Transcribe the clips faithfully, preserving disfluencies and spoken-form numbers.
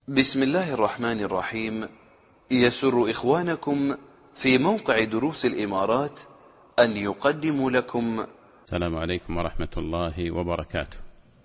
بسم الله الرحمن الرحيم. يسر إخوانكم في موقع دروس الإمارات أن يقدموا لكم. السلام عليكم ورحمة الله وبركاته.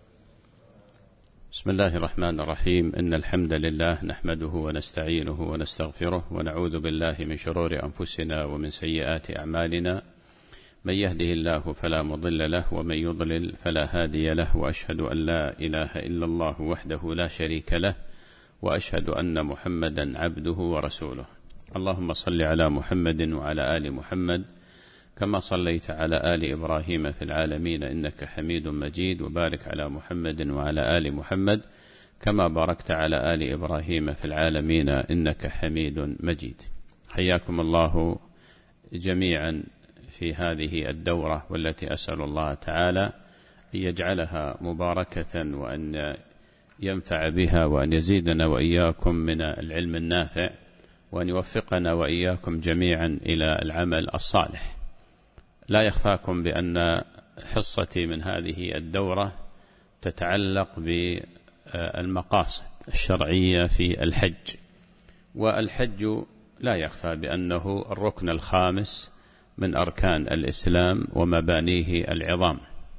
بسم الله الرحمن الرحيم. إن الحمد لله نحمده ونستعينه ونستغفره ونعوذ بالله من شرور أنفسنا ومن سيئات أعمالنا. من يهده الله فلا مضل له ومن يضلل فلا هادي له، وأشهد أن لا إله إلا الله وحده لا شريك له، وأشهد أن محمدا عبده ورسوله. اللهم صل على محمد وعلى آل محمد كما صليت على آل إبراهيم في العالمين إنك حميد مجيد، وبارك على محمد وعلى آل محمد كما باركت على آل إبراهيم في العالمين إنك حميد مجيد. حياكم الله جميعا في هذه الدورة، والتي أسأل الله تعالى أن يجعلها مباركة وأن ينفع بها، وأن يزيدنا وإياكم من العلم النافع، وأن يوفقنا وإياكم جميعا إلى العمل الصالح. لا يخفاكم بأن حصتي من هذه الدورة تتعلق بالمقاصد الشرعية في الحج، والحج لا يخفى بأنه الركن الخامس من أركان الإسلام ومبانيه العظام،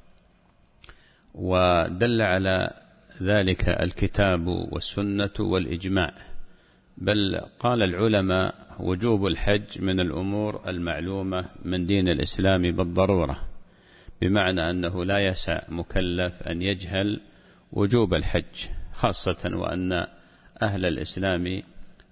ودل على ذلك الكتاب والسنة والإجماع. بل قال العلماء وجوب الحج من الأمور المعلومة من دين الإسلام بالضرورة، بمعنى أنه لا يسع مكلف أن يجهل وجوب الحج، خاصة وأن أهل الإسلام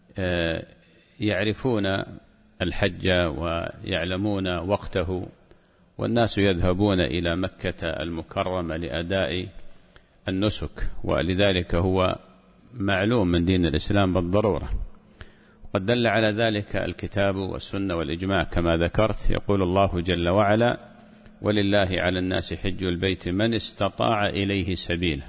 يعرفون الحج ويعلمون وقته، والناس يذهبون إلى مكة المكرمة لأداء النسك، ولذلك هو معلوم من دين الإسلام بالضرورة. قد دل على ذلك الكتاب والسنة والإجماع كما ذكرت. يقول الله جل وعلا: ولله على الناس حج البيت من استطاع إليه سبيلا.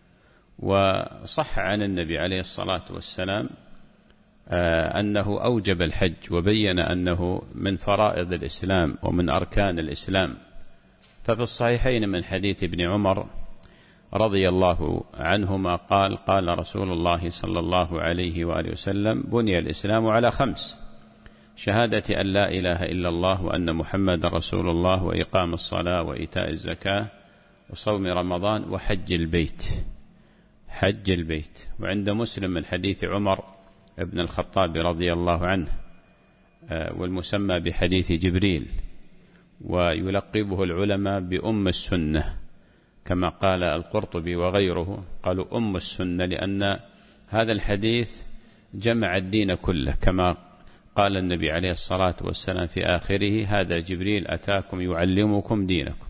وصح عن النبي عليه الصلاة والسلام أنه أوجب الحج، وبين أنه من فرائض الإسلام ومن أركان الإسلام. ففي الصحيحين من حديث ابن عمر رضي الله عنهما قال: قال رسول الله صلى الله عليه وآله وسلم: بني الإسلام على خمس: شهادة أن لا إله إلا الله وأن محمد رسول الله، وإقام الصلاة، وإيتاء الزكاة، وصوم رمضان، وحج البيت. حج البيت. وعند مسلم من حديث عمر ابن الخطاب رضي الله عنه، والمسمى بحديث جبريل، ويلقبه العلماء بأم السنة، كما قال القرطبي وغيره، قالوا أم السنة لأن هذا الحديث جمع الدين كله، كما قال النبي عليه الصلاة والسلام في آخره: هذا جبريل أتاكم يعلمكم دينكم.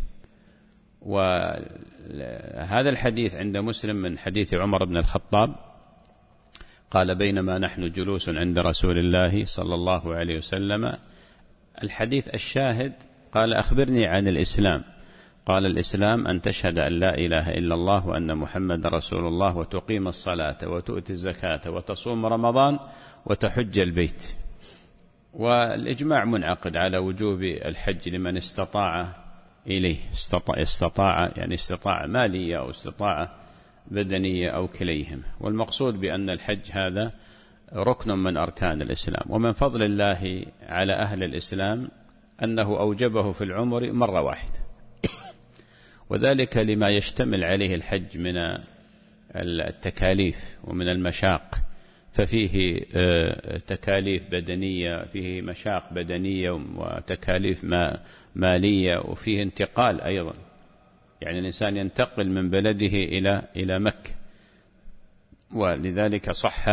وهذا الحديث عند مسلم من حديث عمر بن الخطاب قال: بينما نحن جلوس عند رسول الله صلى الله عليه وسلم. الحديث الشاهد قال: أخبرني عن الإسلام. قال: الإسلام أن تشهد أن لا إله إلا الله وأن محمد رسول الله، وتقيم الصلاة، وتؤتي الزكاة، وتصوم رمضان، وتحج البيت. والإجماع منعقد على وجوب الحج لمن استطاع إليه. استطاع, استطاع يعني استطاع مالية أو استطاع بدنية أو كليهم. والمقصود بأن الحج هذا ركن من أركان الإسلام، ومن فضل الله على أهل الإسلام أنه أوجبه في العمر مرة واحدة، وذلك لما يشتمل عليه الحج من التكاليف ومن المشاق. ففيه تكاليف بدنية، فيه مشاق بدنية وتكاليف مالية، وفيه انتقال أيضا، يعني الإنسان ينتقل من بلده إلى إلى مكة. ولذلك صح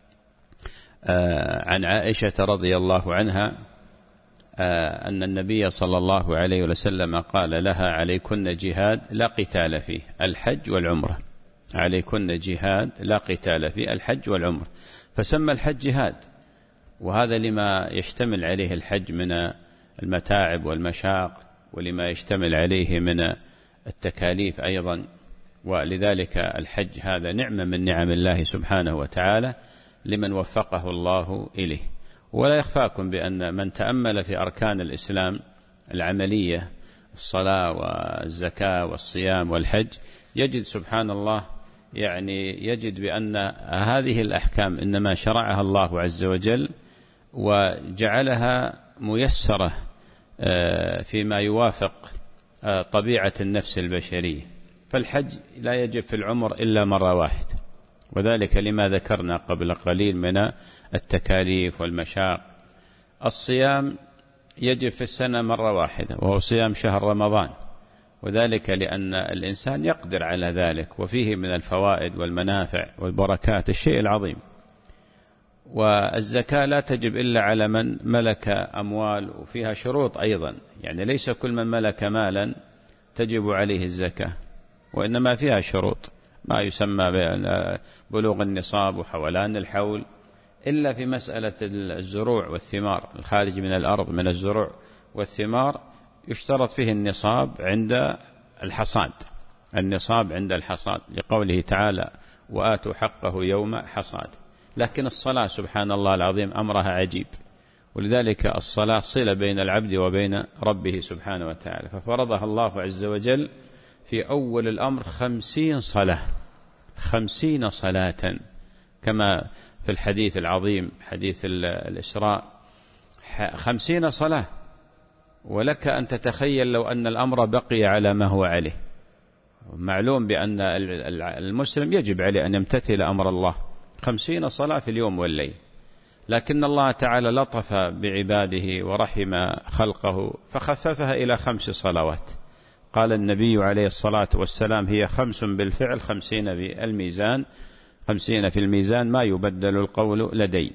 عن عائشة رضي الله عنها أن النبي صلى الله عليه وسلم قال لها: عليكن جهاد لا قتال فيه، الحج والعمرة. عليكن جهاد لا قتال فيه، الحج والعمرة. فسمى الحج جهاد، وهذا لما يشتمل عليه الحج من المتاعب والمشاق، ولما يشتمل عليه من التكاليف أيضا. ولذلك الحج هذا نعمة من نعم الله سبحانه وتعالى لمن وفقه الله إليه. ولا يخفاكم بأن من تأمل في أركان الإسلام العملية، الصلاة والزكاة والصيام والحج، يجد سبحان الله يعني يجد بأن هذه الأحكام إنما شرعها الله عز وجل وجعلها ميسرة فيما يوافق طبيعة النفس البشرية. فالحج لا يجب في العمر إلا مرة واحدة، وذلك لما ذكرنا قبل قليل من التكاليف والمشاق. الصيام يجب في السنة مرة واحدة، وهو صيام شهر رمضان، وذلك لأن الإنسان يقدر على ذلك، وفيه من الفوائد والمنافع والبركات الشيء العظيم. والزكاة لا تجب إلا على من ملك أموال، وفيها شروط أيضا، يعني ليس كل من ملك مالا تجب عليه الزكاة، وإنما فيها شروط، ما يسمى بلوغ النصاب وحولان الحول، إلا في مسألة الزروع والثمار، الخارج من الأرض من الزروع والثمار يشترط فيه النصاب عند الحصاد، النصاب عند الحصاد، لقوله تعالى وآتوا حقه يوم حصاد. لكن الصلاة سبحان الله العظيم أمرها عجيب، ولذلك الصلاة صلة بين العبد وبين ربه سبحانه وتعالى، ففرضها الله عز وجل في أول الأمر خمسين صلاة، خمسين صلاة، كما في الحديث العظيم حديث الإسراء، خمسين صلاة. ولك أن تتخيل لو أن الأمر بقي على ما هو عليه. معلوم بأن المسلم يجب عليه أن يمتثل أمر الله، خمسين صلاة في اليوم والليل، لكن الله تعالى لطف بعباده ورحم خلقه فخففها إلى خمس صلوات. قال النبي عليه الصلاة والسلام هي خمس بالفعل خمسين بالميزان، خمسين في الميزان ما يبدل القول لدي.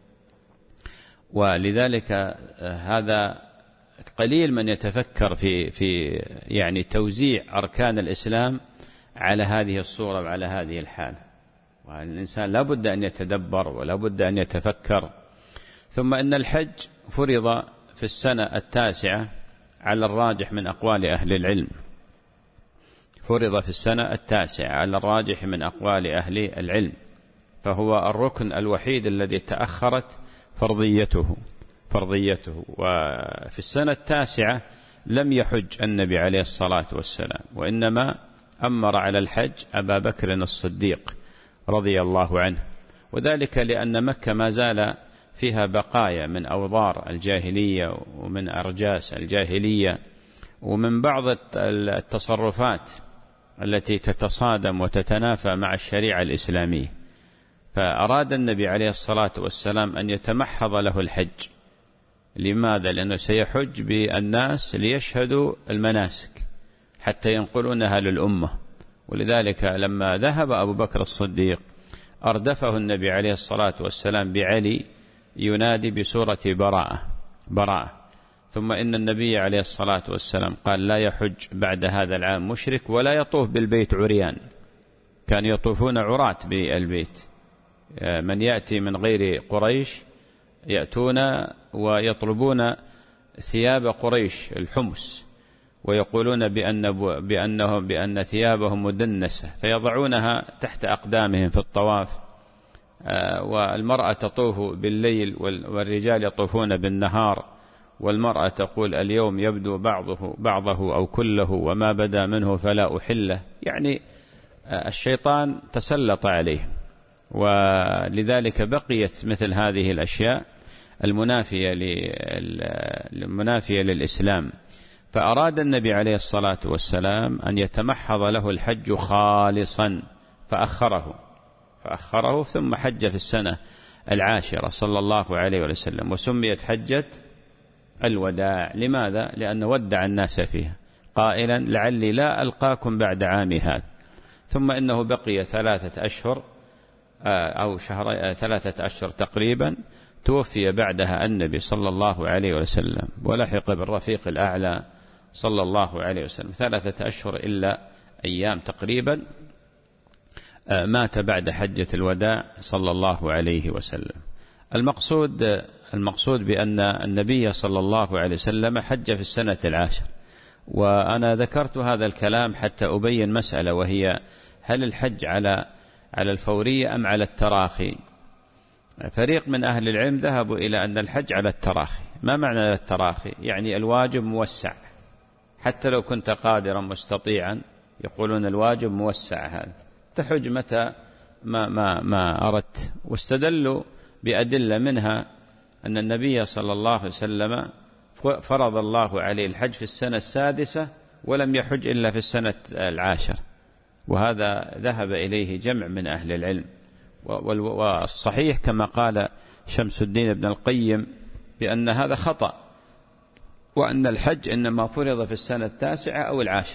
ولذلك هذا قليل من يتفكر في في يعني توزيع أركان الإسلام على هذه الصورة وعلى هذه الحالة. والإنسان لا بد أن يتدبر ولا بد أن يتفكر. ثم إن الحج فرض في السنة التاسعة على الراجح من أقوال أهل العلم، فرض في السنة التاسعة على الراجح من أقوال أهل العلم، فهو الركن الوحيد الذي تأخرت فرضيته فرضيته وفي السنة التاسعة لم يحج النبي عليه الصلاة والسلام، وإنما أمر على الحج أبا بكر الصديق رضي الله عنه، وذلك لأن مكة ما زال فيها بقايا من أوضار الجاهلية ومن أرجاس الجاهلية ومن بعض التصرفات التي تتصادم وتتنافى مع الشريعة الإسلامية. فأراد النبي عليه الصلاة والسلام أن يتمحض له الحج. لماذا؟ لأنه سيحج بالناس ليشهدوا المناسك حتى ينقلونها للأمة. ولذلك لما ذهب أبو بكر الصديق أردفه النبي عليه الصلاة والسلام بعلي ينادي بسورة براءة براءة ثم إن النبي عليه الصلاة والسلام قال لا يحج بعد هذا العام مشرك ولا يطوف بالبيت عريان. كان يطوفون عراة بالبيت، من يأتي من غير قريش يأتون ويطلبون ثياب قريش الحمص، ويقولون بأن بأنهم بأن ثيابهم مدنسة فيضعونها تحت أقدامهم في الطواف. والمرأة تطوف بالليل والرجال يطوفون بالنهار، والمرأة تقول اليوم يبدو بعضه بعضه أو كله وما بدا منه فلا أحله. يعني الشيطان تسلط عليه، ولذلك بقيت مثل هذه الأشياء المنافية المنافية للإسلام. فأراد النبي عليه الصلاة والسلام أن يتمحض له الحج خالصا فأخره فأخره ثم حج في السنة العاشرة صلى الله عليه وسلم، وسميت حجة الوداع. لماذا؟ لأنه ودع الناس فيها قائلا لعلي لا ألقاكم بعد عامي هذا. ثم إنه بقي ثلاثة أشهر أو شهر ثلاثة أشهر تقريبا، توفي بعدها النبي صلى الله عليه وسلم ولحق بالرفيق الأعلى صلى الله عليه وسلم ثلاثة أشهر إلا أيام تقريبا، مات بعد حجة الوداع صلى الله عليه وسلم. المقصود المقصود بأن النبي صلى الله عليه وسلم حج في السنة العاشر. وأنا ذكرت هذا الكلام حتى أبين مسألة، وهي هل الحج على على الفورية أم على التراخي؟ فريق من أهل العلم ذهبوا إلى أن الحج على التراخي. ما معنى التراخي؟ يعني الواجب موسع، حتى لو كنت قادرا مستطيعا يقولون الواجب موسع هذا، تحج متى ما, ما, ما أردت. واستدلوا بأدلة منها أن النبي صلى الله عليه وسلم فرض الله عليه الحج في السنة السادسة ولم يحج إلا في السنة العاشر، وهذا ذهب إليه جمع من أهل العلم. والصحيح كما قال شمس الدين ابن القيم بأن هذا خطأ، وأن الحج إنما فرض في السنة التاسعة أو العاشر،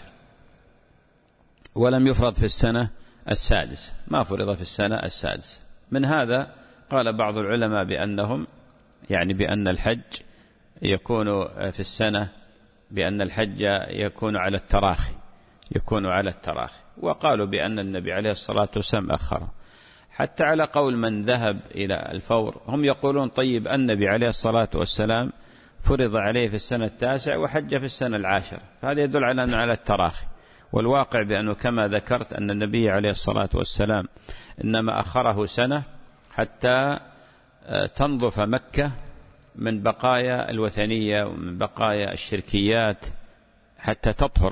ولم يفرض في السنة السادسة، ما فرض في السنة السادسة. من هذا قال بعض العلماء بأنهم يعني بأن الحج يكون في السنة بأن الحج يكون على التراخي يكون على التراخي وقالوا بأن النبي عليه الصلاة والسلام أخره. حتى على قول من ذهب إلى الفور، هم يقولون طيب النبي عليه الصلاة والسلام فرض عليه في السنة التاسعة وحج في السنة العاشرة، فهذا يدل على أنه على التراخي. والواقع بأنه كما ذكرت أن النبي عليه الصلاة والسلام إنما أخره سنة حتى تنظف مكة من بقايا الوثنية ومن بقايا الشركيات حتى تطهر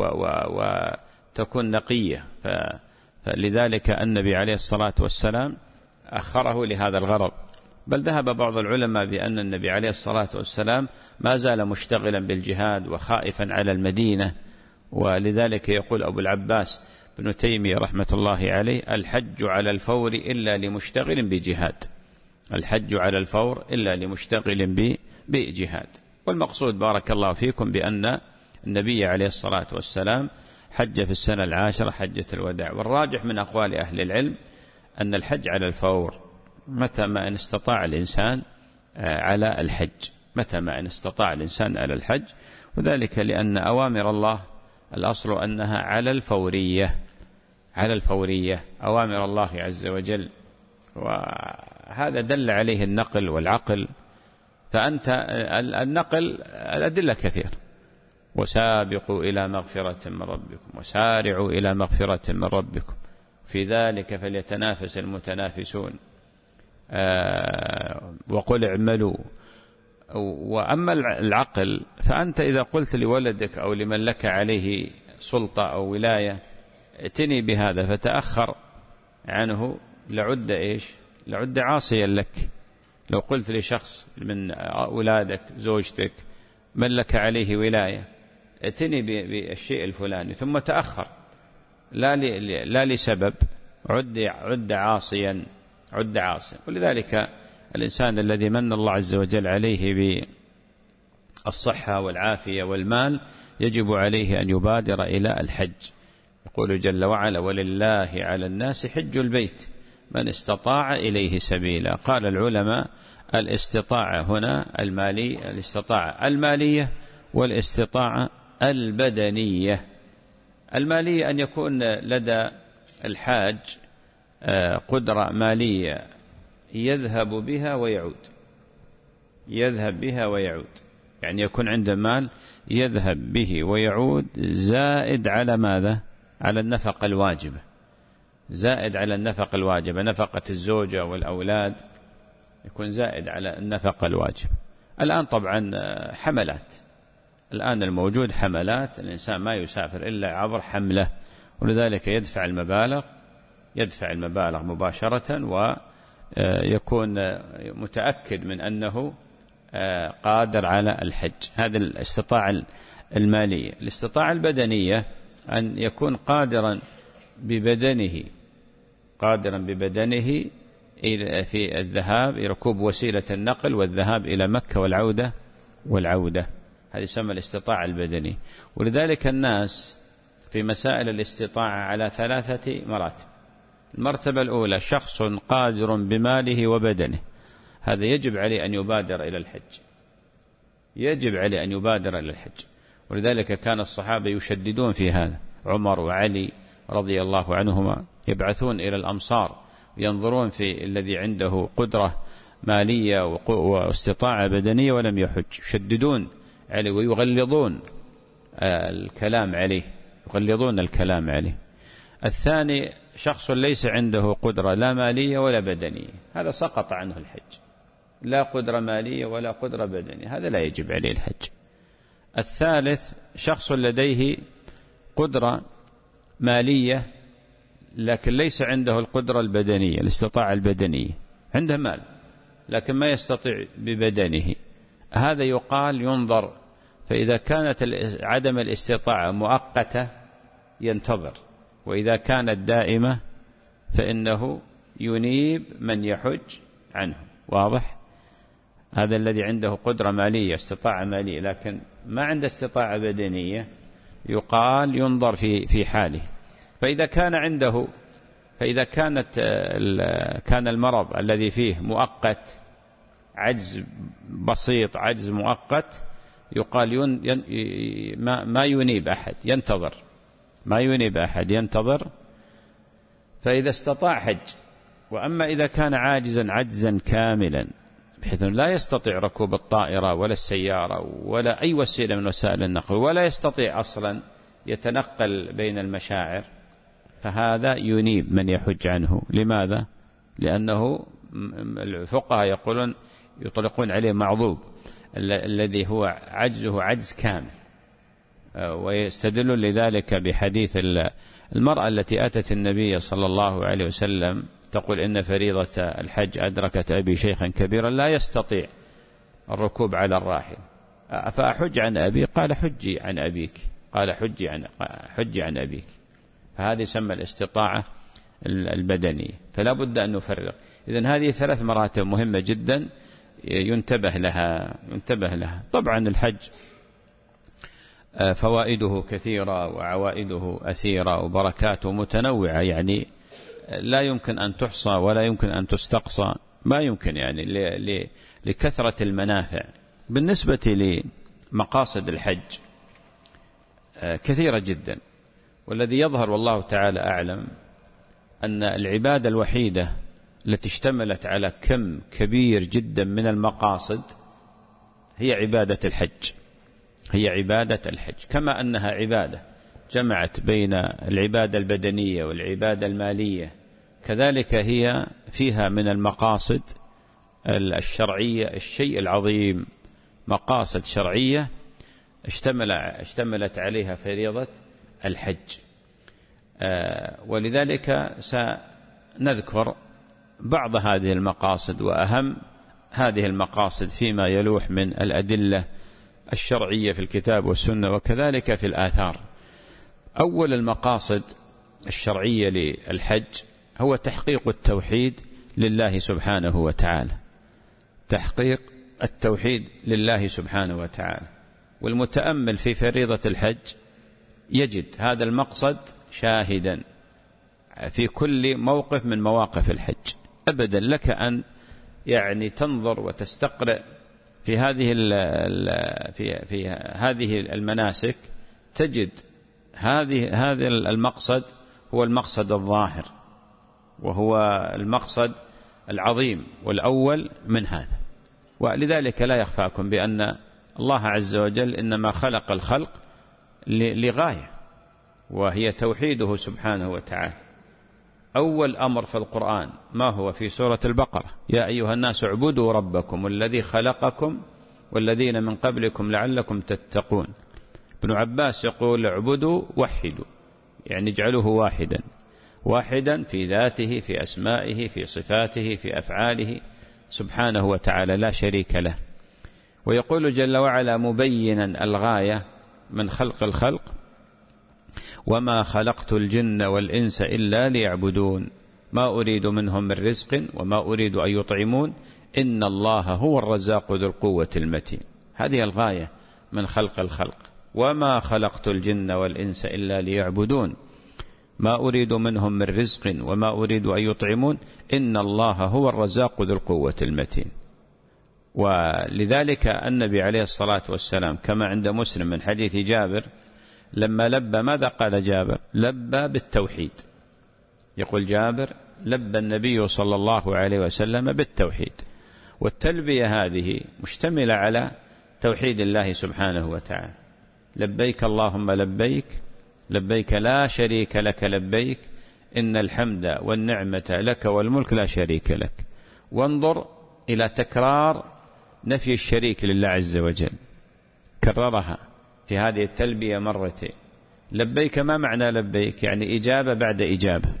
وتكون نقية. فلذلك النبي عليه الصلاة والسلام أخره لهذا الغرض. بل ذهب بعض العلماء بأن النبي عليه الصلاة والسلام ما زال مشتغلا بالجهاد وخائفا على المدينة، ولذلك يقول أبو العباس بن تيمية رحمة الله عليه: الحج على الفور إلا لمشتغل بجهاد. الحج على الفور إلا لمشتغل بجهاد. والمقصود بارك الله فيكم بأن النبي عليه الصلاة والسلام حج في السنة العاشرة حجة الوداع. والراجح من أقوال أهل العلم أن الحج على الفور متى ما إن استطاع الإنسان على الحج، متى ما إن استطاع الإنسان على الحج، وذلك لأن أوامر الله الأصل أنها على الفورية على الفورية أوامر الله عز وجل، وهذا دل عليه النقل والعقل. فأنت النقل الأدلة كثير: وسابقوا إلى مغفرة من ربكم وسارعوا إلى مغفرة من ربكم في ذلك فليتنافس المتنافسون، آه وقل اعملوا. وأما العقل فأنت إذا قلت لولدك أو لمن لك عليه سلطة أو ولاية ائتني بهذا فتأخر عنه لعد إيش لعد عاصيا لك. لو قلت لشخص من أولادك زوجتك من لك عليه ولاية ائتني بالشيء الفلاني ثم تأخر لا لا لسبب، عد عد عاصيا عد عاصيا. ولذلك الإنسان الذي من الله عز وجل عليه بالصحة والعافية والمال يجب عليه أن يبادر إلى الحج. يقول جل وعلا: ولله على الناس حج البيت من استطاع إليه سبيلا. قال العلماء: الاستطاعة هنا المالي الاستطاعة المالية والاستطاعة البدنية. المالية أن يكون لدى الحاج قدرة مالية يذهب بها ويعود يذهب بها ويعود يعني يكون عنده مال يذهب به ويعود زائد على ماذا؟ على النفقة الواجبة زائد على النفقة الواجبة نفقة الزوجة والأولاد يكون زائد على النفقة الواجبة. الآن طبعا حملات الآن الموجود حملات الإنسان ما يسافر إلا عبر حملة، ولذلك يدفع المبالغ يدفع المبالغ مباشرة ويكون متأكد من أنه قادر على الحج. هذه الاستطاعة المالية. الاستطاعة البدنية أن يكون قادرا ببدنه قادرا ببدنه في الذهاب ركوب وسيلة النقل والذهاب إلى مكة والعودة والعودة هذه يسمى الاستطاعة البدنية. ولذلك الناس في مسائل الاستطاعة على ثلاثة مراتب. المرتبة الأولى شخص قادر بماله وبدنه، هذا يجب عليه أن يبادر إلى الحج يجب عليه أن يبادر إلى الحج. ولذلك كان الصحابة يشددون في هذا. عمر وعلي رضي الله عنهما يبعثون إلى الأمصار ينظرون في الذي عنده قدرة مالية واستطاعة بدنية ولم يحج، يشددون عليه ويغلظون الكلام عليه يغلظون الكلام عليه. الثاني شخص ليس عنده قدرة لا مالية ولا بدنية، هذا سقط عنه الحج، لا قدرة مالية ولا قدرة بدنية، هذا لا يجب عليه الحج. الثالث شخص لديه قدرة مالية لكن ليس عنده القدرة البدنية، الاستطاعة البدنية، عنده مال لكن ما يستطيع ببدنه، هذا يقال ينظر. فإذا كانت عدم الاستطاعة مؤقتة ينتظر، وإذا كانت دائمة فإنه ينيب من يحج عنه. واضح؟ هذا الذي عنده قدرة مالية، استطاعة مالية، لكن ما عنده استطاعة بدنية، يقال ينظر في في حاله. فإذا كان عنده فإذا كانت كان المرض الذي فيه مؤقت، عجز بسيط، عجز مؤقت، يقال ين ين ما, ما ينيب أحد، ينتظر، ما ينيب أحد، ينتظر. فإذا استطاع حج. وأما إذا كان عاجزا عجزا كاملا بحيث لا يستطيع ركوب الطائرة ولا السيارة ولا أي وسيلة من وسائل النقل، ولا يستطيع أصلا يتنقل بين المشاعر، فهذا ينيب من يحج عنه. لماذا؟ لأنه الفقهاء يقولون يطلقون عليه معذوب، الذي هو عجزه عجز كامل، ويستدل لذلك بحديث المرأة التي أتت النبي صلى الله عليه وسلم تقول إن فريضة الحج أدركت أبي شيخا كبيرا لا يستطيع الركوب على الراحل، فأحج عن أبي؟ قال حجي عن أبيك، قال حجي عن حجي عن أبيك. فهذه يسمى الاستطاعة البدنية. فلا بد أن نفرق. إذن هذه ثلاث مراتب مهمة جدا ينتبه لها ينتبه لها. طبعا الحج فوائده كثيرة وعوائده أثيرة وبركاته متنوعة، يعني لا يمكن أن تحصى ولا يمكن أن تستقصى، ما يمكن يعني لكثرة المنافع. بالنسبة لمقاصد الحج كثيرة جدا، والذي يظهر والله تعالى أعلم أن العبادة الوحيدة التي اشتملت على كم كبير جدا من المقاصد هي عبادة الحج، هي عبادة الحج. كما أنها عبادة جمعت بين العبادة البدنية والعبادة المالية، كذلك هي فيها من المقاصد الشرعية الشيء العظيم، مقاصد شرعية اشتمل اشتملت عليها فريضة الحج. آه ولذلك سنذكر بعض هذه المقاصد وأهم هذه المقاصد فيما يلوح من الأدلة الشرعية في الكتاب والسنة وكذلك في الآثار. أول المقاصد الشرعية للحج هو تحقيق التوحيد لله سبحانه وتعالى، تحقيق التوحيد لله سبحانه وتعالى. والمتأمل في فريضة الحج يجد هذا المقصد شاهدا في كل موقف من مواقف الحج. أبدا لك أن يعني تنظر وتستقرأ في هذه في في هذه المناسك، تجد هذه هذا المقصد هو المقصد الظاهر، وهو المقصد العظيم والأول من هذا. ولذلك لا يخفاكم بأن الله عز وجل إنما خلق الخلق لغاية، وهي توحيده سبحانه وتعالى. أول أمر في القرآن ما هو؟ في سورة البقرة: يا أيها الناس اعبدوا ربكم الذي خلقكم والذين من قبلكم لعلكم تتقون. ابن عباس يقول اعبدوا وحدوا، يعني اجعلوه واحدا، واحدا في ذاته، في أسمائه، في صفاته، في أفعاله سبحانه وتعالى لا شريك له. ويقول جل وعلا مبينا الغاية من خلق الخلق: وما خلقت الجن والإنس إلا ليعبدون ما أريد منهم من رزق وما أريد أن يطعمون إن الله هو الرزاق ذو القوة المتين. هذه الغاية من خلق الخلق: وما خلقت الجن والإنس إلا ليعبدون ما أريد منهم من رزق وما أريد أن يطعمون إن الله هو الرزاق ذو القوة المتين. ولذلك النبي عليه الصلاة والسلام كما عند مسلم من حديث جابر لما لبى ماذا قال جابر؟ لبى بالتوحيد. يقول جابر: لبى النبي صلى الله عليه وسلم بالتوحيد. والتلبية هذه مشتملة على توحيد الله سبحانه وتعالى: لبيك اللهم لبيك، لبيك لا شريك لك لبيك، إن الحمد والنعمة لك والملك لا شريك لك. وانظر إلى تكرار نفي الشريك لله عز وجل، كررها في هذه التلبية مرتين. لبيك ما معنى لبيك؟ يعني إجابة بعد إجابة،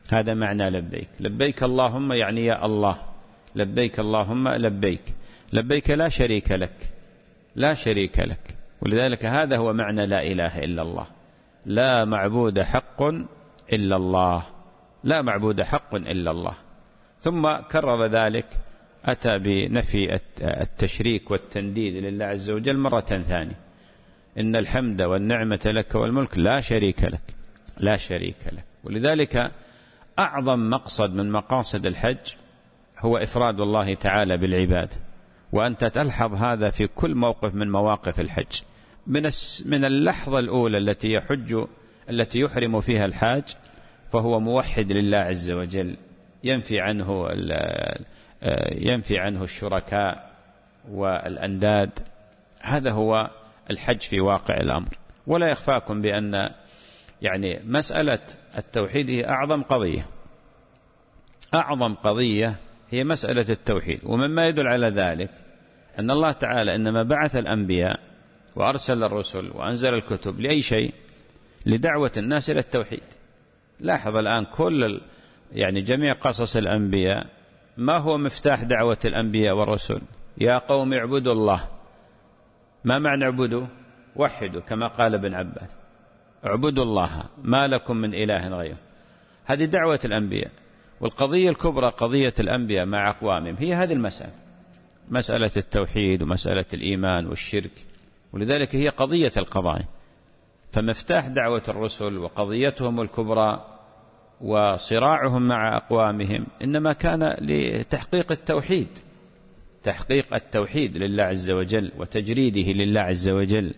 هذا معنى لبيك. لبيك اللهم يعني يا الله، لبيك اللهم لبيك، لبيك لا شريك لك، لا شريك لك. ولذلك هذا هو معنى لا إله إلا الله، لا معبود حق إلا الله، لا معبود حق إلا الله. ثم كرر ذلك، أتى بنفي التشريك والتنديد لله عز وجل مرة ثانية: إن الحمد والنعمة لك والملك لا شريك لك، لا شريك لك. ولذلك أعظم مقصد من مقاصد الحج هو إفراد الله تعالى بالعبادة، وأنت تلحظ هذا في كل موقف من مواقف الحج، من من اللحظة الأولى التي يحج التي يحرم فيها الحاج فهو موحد لله عز وجل، ينفي عنه ينفي عنه الشركاء والأنداد. هذا هو الحج في واقع الأمر. ولا يخفاكم بأن يعني مسألة التوحيد هي أعظم قضية، أعظم قضية هي مسألة التوحيد. ومما يدل على ذلك أن الله تعالى إنما بعث الأنبياء وأرسل الرسل وأنزل الكتب لأي شيء؟ لدعوة الناس إلى التوحيد. لاحظ الآن كل يعني جميع قصص الأنبياء ما هو مفتاح دعوة الأنبياء والرسل؟ يا قوم اعبدوا الله. ما معنى اعبدوا؟ وحدوا، كما قال ابن عباس: اعبدوا الله ما لكم من إله غيره. هذه دعوة الأنبياء. والقضية الكبرى قضية الأنبياء مع أقوامهم هي هذه المسألة، مسألة التوحيد ومسألة الإيمان والشرك. ولذلك هي قضية القضايا. فمفتاح دعوة الرسل وقضيتهم الكبرى وصراعهم مع أقوامهم إنما كان لتحقيق التوحيد، تحقيق التوحيد لله عز وجل وتجريده لله عز وجل.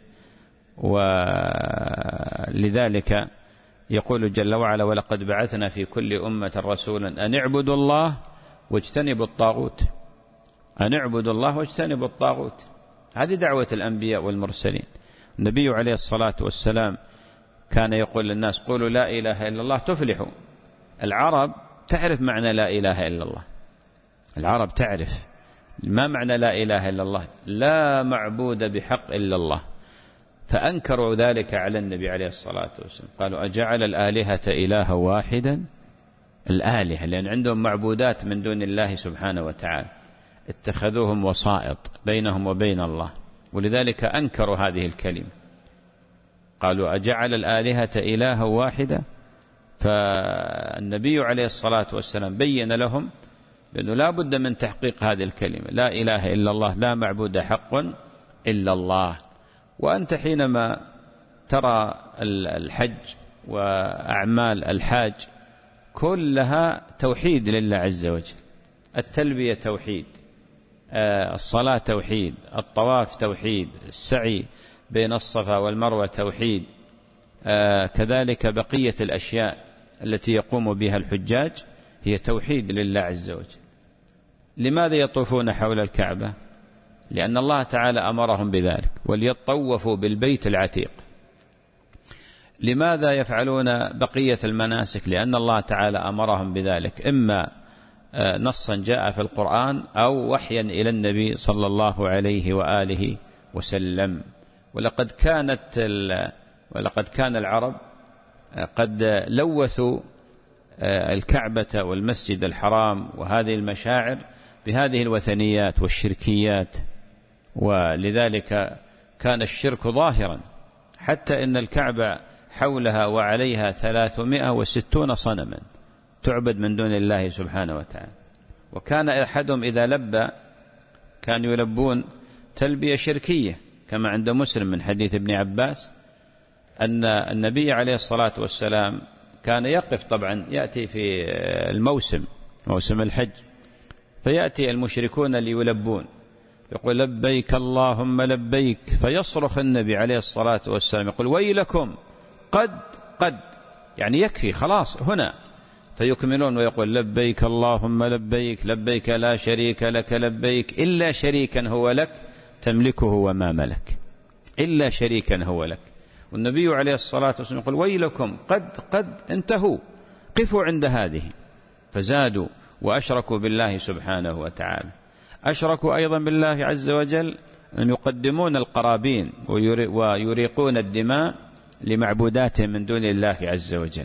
ولذلك يقول جل وعلا: ولقد بعثنا في كل أمة رسولا أن اعبدوا الله واجتنبوا الطاغوت، أن اعبدوا الله واجتنبوا الطاغوت. هذه دعوة الأنبياء والمرسلين. النبي عليه الصلاة والسلام كان يقول للناس: قولوا لا إله إلا الله تفلحوا. العرب تعرف معنى لا إله إلا الله، العرب تعرف ما معنى لا إله إلا الله، لا معبود بحق إلا الله. فأنكروا ذلك على النبي عليه الصلاة والسلام، قالوا: أجعل الآلهة إلها واحدا؟ الآلهة لأن عندهم معبودات من دون الله سبحانه وتعالى، اتخذوهم وسائط بينهم وبين الله. ولذلك أنكروا هذه الكلمة، قالوا: أجعل الآلهة إلها واحدة؟ فالنبي عليه الصلاة والسلام بين لهم بأنه لا بد من تحقيق هذه الكلمة: لا إله إلا الله، لا معبود حق إلا الله. وأنت حينما ترى الحج وأعمال الحاج كلها توحيد لله عز وجل. التلبية توحيد، الصلاة توحيد، الطواف توحيد، السعي بين الصفا والمروة توحيد، كذلك بقية الأشياء التي يقوم بها الحجاج هي توحيد لله عز وجل. لماذا يطوفون حول الكعبة؟ لأن الله تعالى أمرهم بذلك: وليطوفوا بالبيت العتيق. لماذا يفعلون بقية المناسك؟ لأن الله تعالى أمرهم بذلك، إما نصا جاء في القرآن أو وحيا إلى النبي صلى الله عليه وآله وسلم. ولقد كانت ولقد كان العرب قد لوثوا الكعبة والمسجد الحرام وهذه المشاعر بهذه الوثنيات والشركيات. ولذلك كان الشرك ظاهرا، حتى إن الكعبة حولها وعليها ثلاثمائة وستون صنما تعبد من دون الله سبحانه وتعالى. وكان أحدهم إذا لبى كانوا يلبون تلبية شركية، كما عند مسلم من حديث ابن عباس أن النبي عليه الصلاة والسلام كان يقف، طبعا يأتي في الموسم موسم الحج، فيأتي المشركون ليلبون، يقول: لبيك اللهم لبيك، فيصرخ النبي عليه الصلاة والسلام يقول: ويلكم، قد قد يعني يكفي خلاص هنا. فيكملون ويقول: لبيك اللهم لبيك، لبيك لا شريك لك لبيك، إلا شريكا هو لك تملكه وما ملك، إلا شريكا هو لك. والنبي عليه الصلاة والسلام يقول: ويلكم، قد قد انتهوا، قفوا عند هذه. فزادوا وأشركوا بالله سبحانه وتعالى. أشركوا أيضا بالله عز وجل أن يقدمون القرابين ويريقون الدماء لمعبوداتهم من دون الله عز وجل.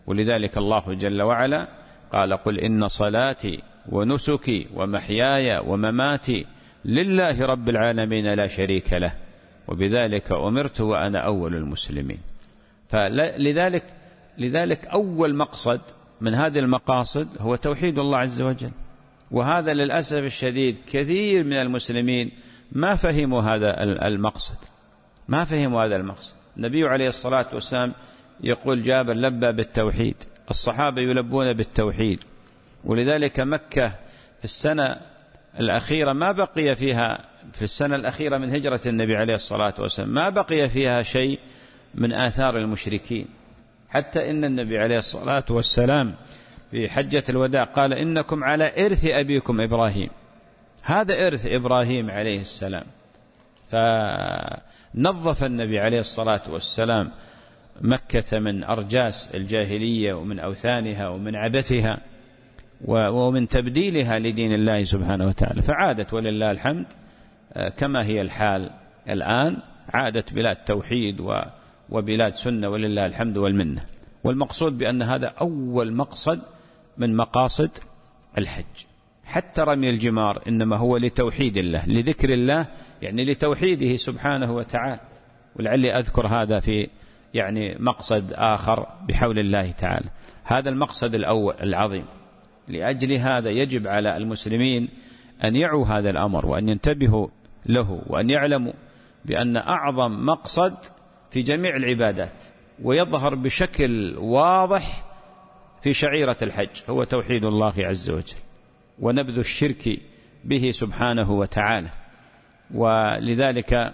ولذلك الله جل وعلا قال قل إن صلاتي ونسكي ومحياي ومماتي لله رب العالمين لا شريك له وبذلك أمرت وأنا أول المسلمين. فلذلك لذلك أول مقصد من هذه المقاصد هو توحيد الله عز وجل، وهذا للأسف الشديد كثير من المسلمين ما فهموا هذا المقصد، ما فهموا هذا المقصد. النبي عليه الصلاة والسلام يقول جابر لبى بالتوحيد، الصحابة يلبون بالتوحيد، ولذلك مكة في السنة الأخيرة ما بقي فيها، في السنة الأخيرة من هجرة النبي عليه الصلاة والسلام ما بقي فيها شيء من آثار المشركين، حتى إن النبي عليه الصلاة والسلام في حجة الوداع قال إنكم على إرث أبيكم إبراهيم، هذا إرث إبراهيم عليه السلام. فنظف النبي عليه الصلاة والسلام مكة من أرجاس الجاهلية ومن أوثانها ومن عبثها ومن تبديلها لدين الله سبحانه وتعالى، فعادت ولله الحمد كما هي الحال الآن، عادت بلاد توحيد وبلاد سنة ولله الحمد والمنة. والمقصود بأن هذا أول مقصد من مقاصد الحج. حتى رمي الجمار إنما هو لتوحيد الله، لذكر الله، يعني لتوحيده سبحانه وتعالى. ولعلي أذكر هذا في يعني مقصد آخر بحول الله تعالى. هذا المقصد الأول العظيم، لأجل هذا يجب على المسلمين أن يعوا هذا الأمر وأن ينتبهوا له وأن يعلموا بأن أعظم مقصد في جميع العبادات ويظهر بشكل واضح في شعيرة الحج هو توحيد الله عز وجل ونبذ الشرك به سبحانه وتعالى. ولذلك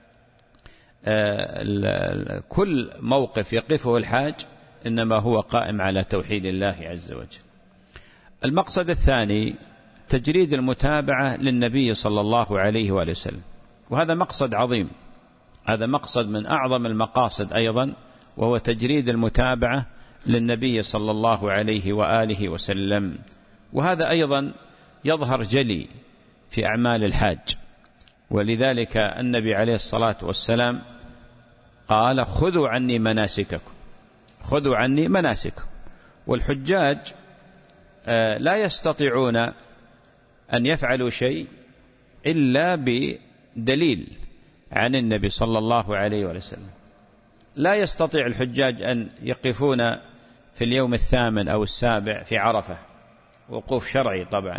كل موقف يقفه الحاج إنما هو قائم على توحيد الله عز وجل. المقصد الثاني تجريد المتابعة للنبي صلى الله عليه وآله وسلم، وهذا مقصد عظيم، هذا مقصد من أعظم المقاصد أيضا، وهو تجريد المتابعة للنبي صلى الله عليه وآله وسلم. وهذا أيضا يظهر جلي في أعمال الحاج، ولذلك النبي عليه الصلاة والسلام قال خذوا عني مناسككم، خذوا عني مناسككم. والحجاج لا يستطيعون أن يفعلوا شيء إلا بدليل عن النبي صلى الله عليه وسلم. لا يستطيع الحجاج أن يقفون في اليوم الثامن أو السابع في عرفة، وقوف شرعي طبعا،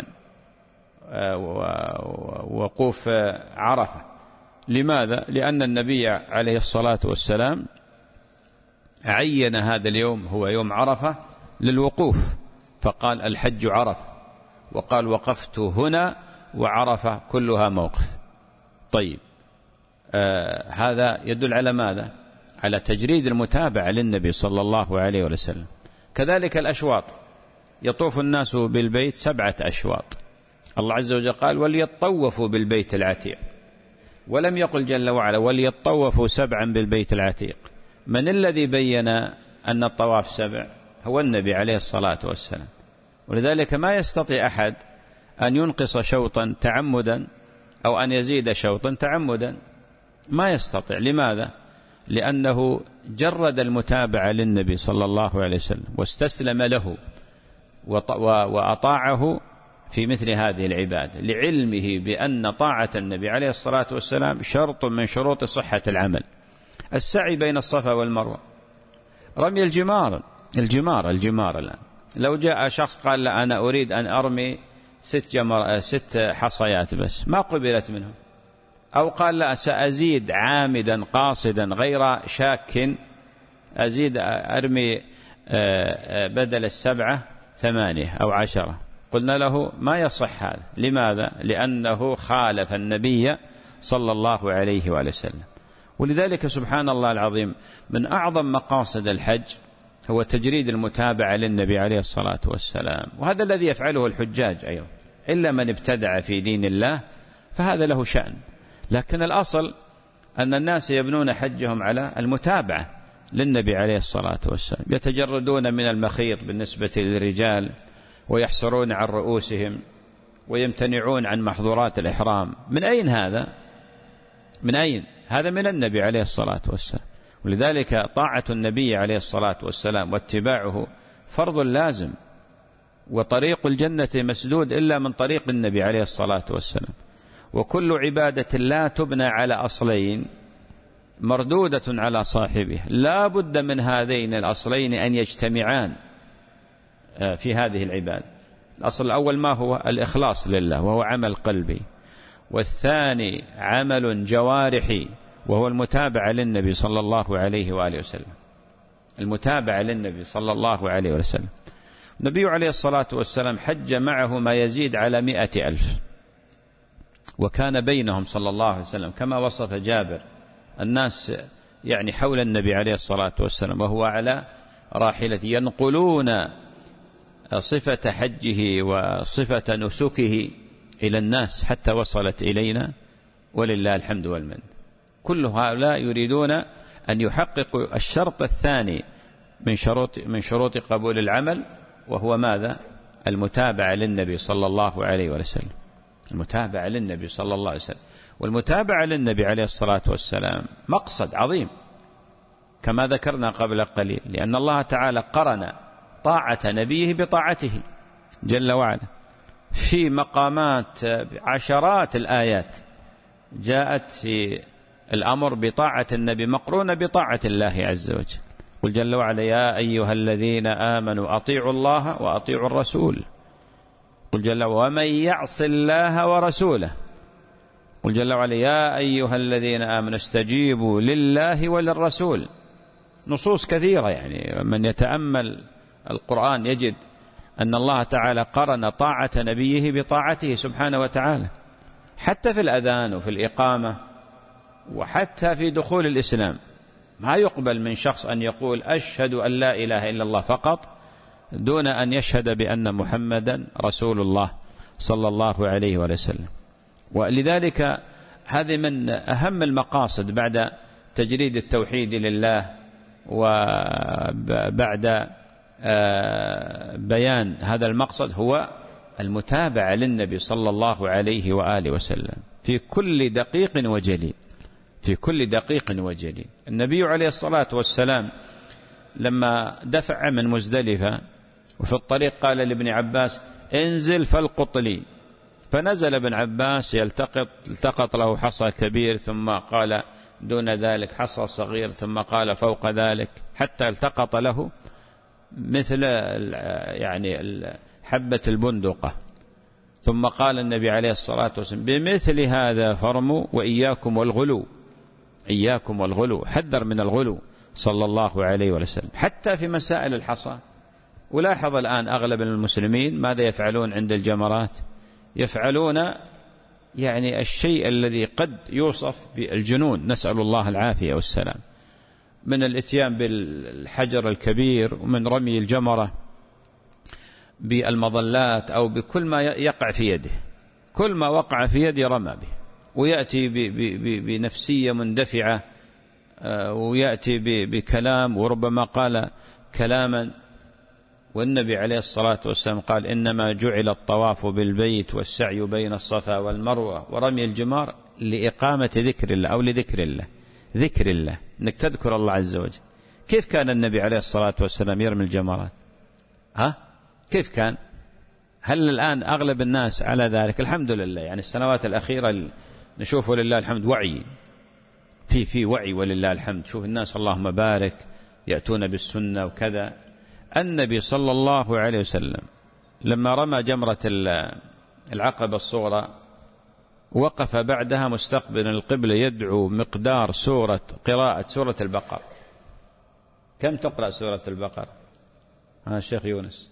وقوف عرفة. لماذا؟ لأن النبي عليه الصلاة والسلام عين هذا اليوم هو يوم عرفة للوقوف، فقال الحج عرفة، وقال وقفت هنا وعرفة كلها موقف. طيب آه هذا يدل على ماذا؟ على تجريد المتابعة للنبي صلى الله عليه وسلم. كذلك الأشواط، يطوف الناس بالبيت سبعة أشواط، الله عز وجل قال وليطوفوا بالبيت العتيق، ولم يقل جل وعلا وليطوفوا سبعا بالبيت العتيق. من الذي بين أن الطواف سبع؟ هو النبي عليه الصلاة والسلام. ولذلك ما يستطيع أحد أن ينقص شوطا تعمدا أو أن يزيد شوطا تعمدا، ما يستطيع. لماذا؟ لأنه جرد المتابعة للنبي صلى الله عليه وسلم واستسلم له وأطاعه في مثل هذه العبادة، لعلمه بأن طاعة النبي عليه الصلاة والسلام شرط من شروط صحة العمل. السعي بين الصفا والمروة، رمي الجمار الجمار الجمار الآن لو جاء شخص قال لا أنا أريد أن أرمي ست, جمر ست حصيات بس، ما قبلت منه. أو قال لا سأزيد عامدا قاصدا غير شاك، أزيد أرمي بدل السبعة ثمانية أو عشرة، قلنا له ما يصح هذا. لماذا؟ لأنه خالف النبي صلى الله عليه وآله وسلم. ولذلك سبحان الله العظيم من أعظم مقاصد الحج هو تجريد المتابعة للنبي عليه الصلاة والسلام، وهذا الذي يفعله الحجاج أيضا، إلا من ابتدع في دين الله فهذا له شأن. لكن الأصل أن الناس يبنون حجهم على المتابعة للنبي عليه الصلاة والسلام، يتجردون من المخيط بالنسبة للرجال ويحسرون عن رؤوسهم ويمتنعون عن محظورات الإحرام. من أين هذا؟ من أين؟ هذا من النبي عليه الصلاة والسلام. ولذلك طاعة النبي عليه الصلاة والسلام واتباعه فرض لازم، وطريق الجنة مسدود إلا من طريق النبي عليه الصلاة والسلام. وكل عبادة لا تبنى على أصلين مردودة على صاحبه، لا بد من هذين الأصلين أن يجتمعان في هذه العبادة. الأصل الأول ما هو؟ الإخلاص لله وهو عمل قلبي، والثاني عمل جوارحي وهو المتابعة للنبي صلى الله عليه وآله وسلم، المتابعة للنبي صلى الله عليه وسلم. النبي عليه الصلاة والسلام حج معه ما يزيد على مئة ألف، وكان بينهم صلى الله عليه وسلم كما وصف جابر الناس يعني حول النبي عليه الصلاة والسلام وهو على راحلته ينقلون صفة حجه وصفة نسكه إلى الناس حتى وصلت إلينا ولله الحمد والمن. كل هؤلاء يريدون أن يحققوا الشرط الثاني من شروط من شروط قبول العمل، وهو ماذا؟ المتابعة للنبي صلى الله عليه وسلم، المتابعة للنبي صلى الله عليه وسلم. والمتابعة للنبي عليه الصلاة والسلام مقصد عظيم كما ذكرنا قبل قليل، لأن الله تعالى قرن طاعة نبيه بطاعته جل وعلا في مقامات عشرات الآيات جاءت في الأمر بطاعة النبي مقرونة بطاعة الله عز وجل. قل جل وعلا يا أيها الذين آمنوا أطيعوا الله وأطيعوا الرسول. قل جل وعلا ومن يعص الله ورسوله. قل جل وعلا يا أيها الذين آمنوا استجيبوا لله وللرسول. نصوص كثيرة، يعني من يتأمل القرآن يجد أن الله تعالى قرن طاعة نبيه بطاعته سبحانه وتعالى، حتى في الأذان وفي الإقامة وحتى في دخول الإسلام. ما يقبل من شخص أن يقول أشهد أن لا إله إلا الله فقط دون أن يشهد بأن محمدا رسول الله صلى الله عليه وسلم. ولذلك هذه من أهم المقاصد بعد تجريد التوحيد لله وبعد بيان هذا المقصد هو المتابعة للنبي صلى الله عليه وآله وسلم في كل دقيق وجليل، في كل دقيق وجليل. النبي عليه الصلاة والسلام لما دفع من مزدلفة وفي الطريق قال لابن عباس انزل فالقط لي، فنزل ابن عباس يلتقط التقط له حصى كبير، ثم قال دون ذلك حصى صغير، ثم قال فوق ذلك، حتى التقط له مثل يعني حبة البندقة. ثم قال النبي عليه الصلاة والسلام بمثل هذا فرموا وإياكم والغلو، إياكم والغلو، حذر من الغلو صلى الله عليه وسلم حتى في مسائل الحصى. ولاحظ الآن أغلب المسلمين ماذا يفعلون عند الجمرات؟ يفعلون يعني الشيء الذي قد يوصف بالجنون، نسأل الله العافية والسلام، من الاتيان بالحجر الكبير ومن رمي الجمرة بالمظلات أو بكل ما يقع في يده، كل ما وقع في يده رمى به، ويأتي بنفسية مندفعة، ويأتي بكلام وربما قال كلاما. والنبي عليه الصلاة والسلام قال إنما جعل الطواف بالبيت والسعي بين الصفا والمروة ورمي الجمار لإقامة ذكر الله أو لذكر الله، ذكر الله، أنك تذكر الله عز وجل. كيف كان النبي عليه الصلاة والسلام يرمي الجمرات؟ ها؟ كيف كان؟ هل الآن أغلب الناس على ذلك؟ الحمد لله، يعني السنوات الأخيرة نشوف ولله الحمد وعي، في في وعي ولله الحمد. شوف الناس اللهم بارك يأتون بالسنة وكذا. النبي صلى الله عليه وسلم لما رمى جمرة العقبة الصغرى وقف بعدها مستقبلا القبلة يدعو مقدار سورة قراءة سورة البقرة. كم تقرأ سورة البقرة؟ ها الشيخ يونس؟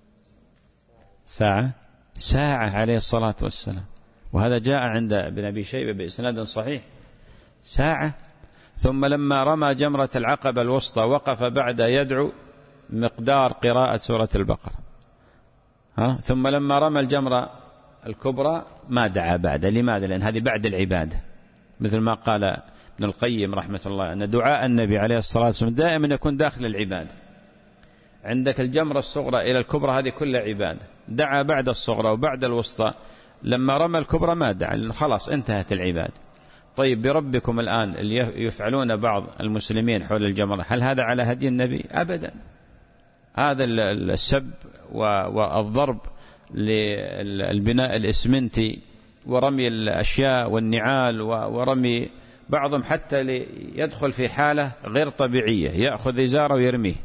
ساعة ساعة عليه الصلاة والسلام، وهذا جاء عند ابن أبي شيبة بإسناد صحيح، ساعة. ثم لما رمى جمرة العقبة الوسطى وقف بعد يدعو مقدار قراءة سورة البقرة. ها؟ ثم لما رمى الجمرة الكبرى ما دعا بعد. لماذا؟ لأن هذه بعد العبادة، مثل ما قال ابن القيم رحمة الله أن دعاء النبي عليه الصلاة والسلام دائما يكون داخل العبادة. عندك الجمرة الصغرى إلى الكبرى هذه كلها عبادة، دعا بعد الصغرى وبعد الوسطى. لما رمى الكبرى ما دعا لأن خلاص انتهت العبادة. طيب بربكم الآن اللي يفعلون بعض المسلمين حول الجمرة، هل هذا على هدي النبي؟ أبدا هذا السب والضرب للبناء الإسمنتي ورمي الأشياء والنعال ورمي بعضهم حتى يدخل في حالة غير طبيعية، يأخذ إزارة ويرميه،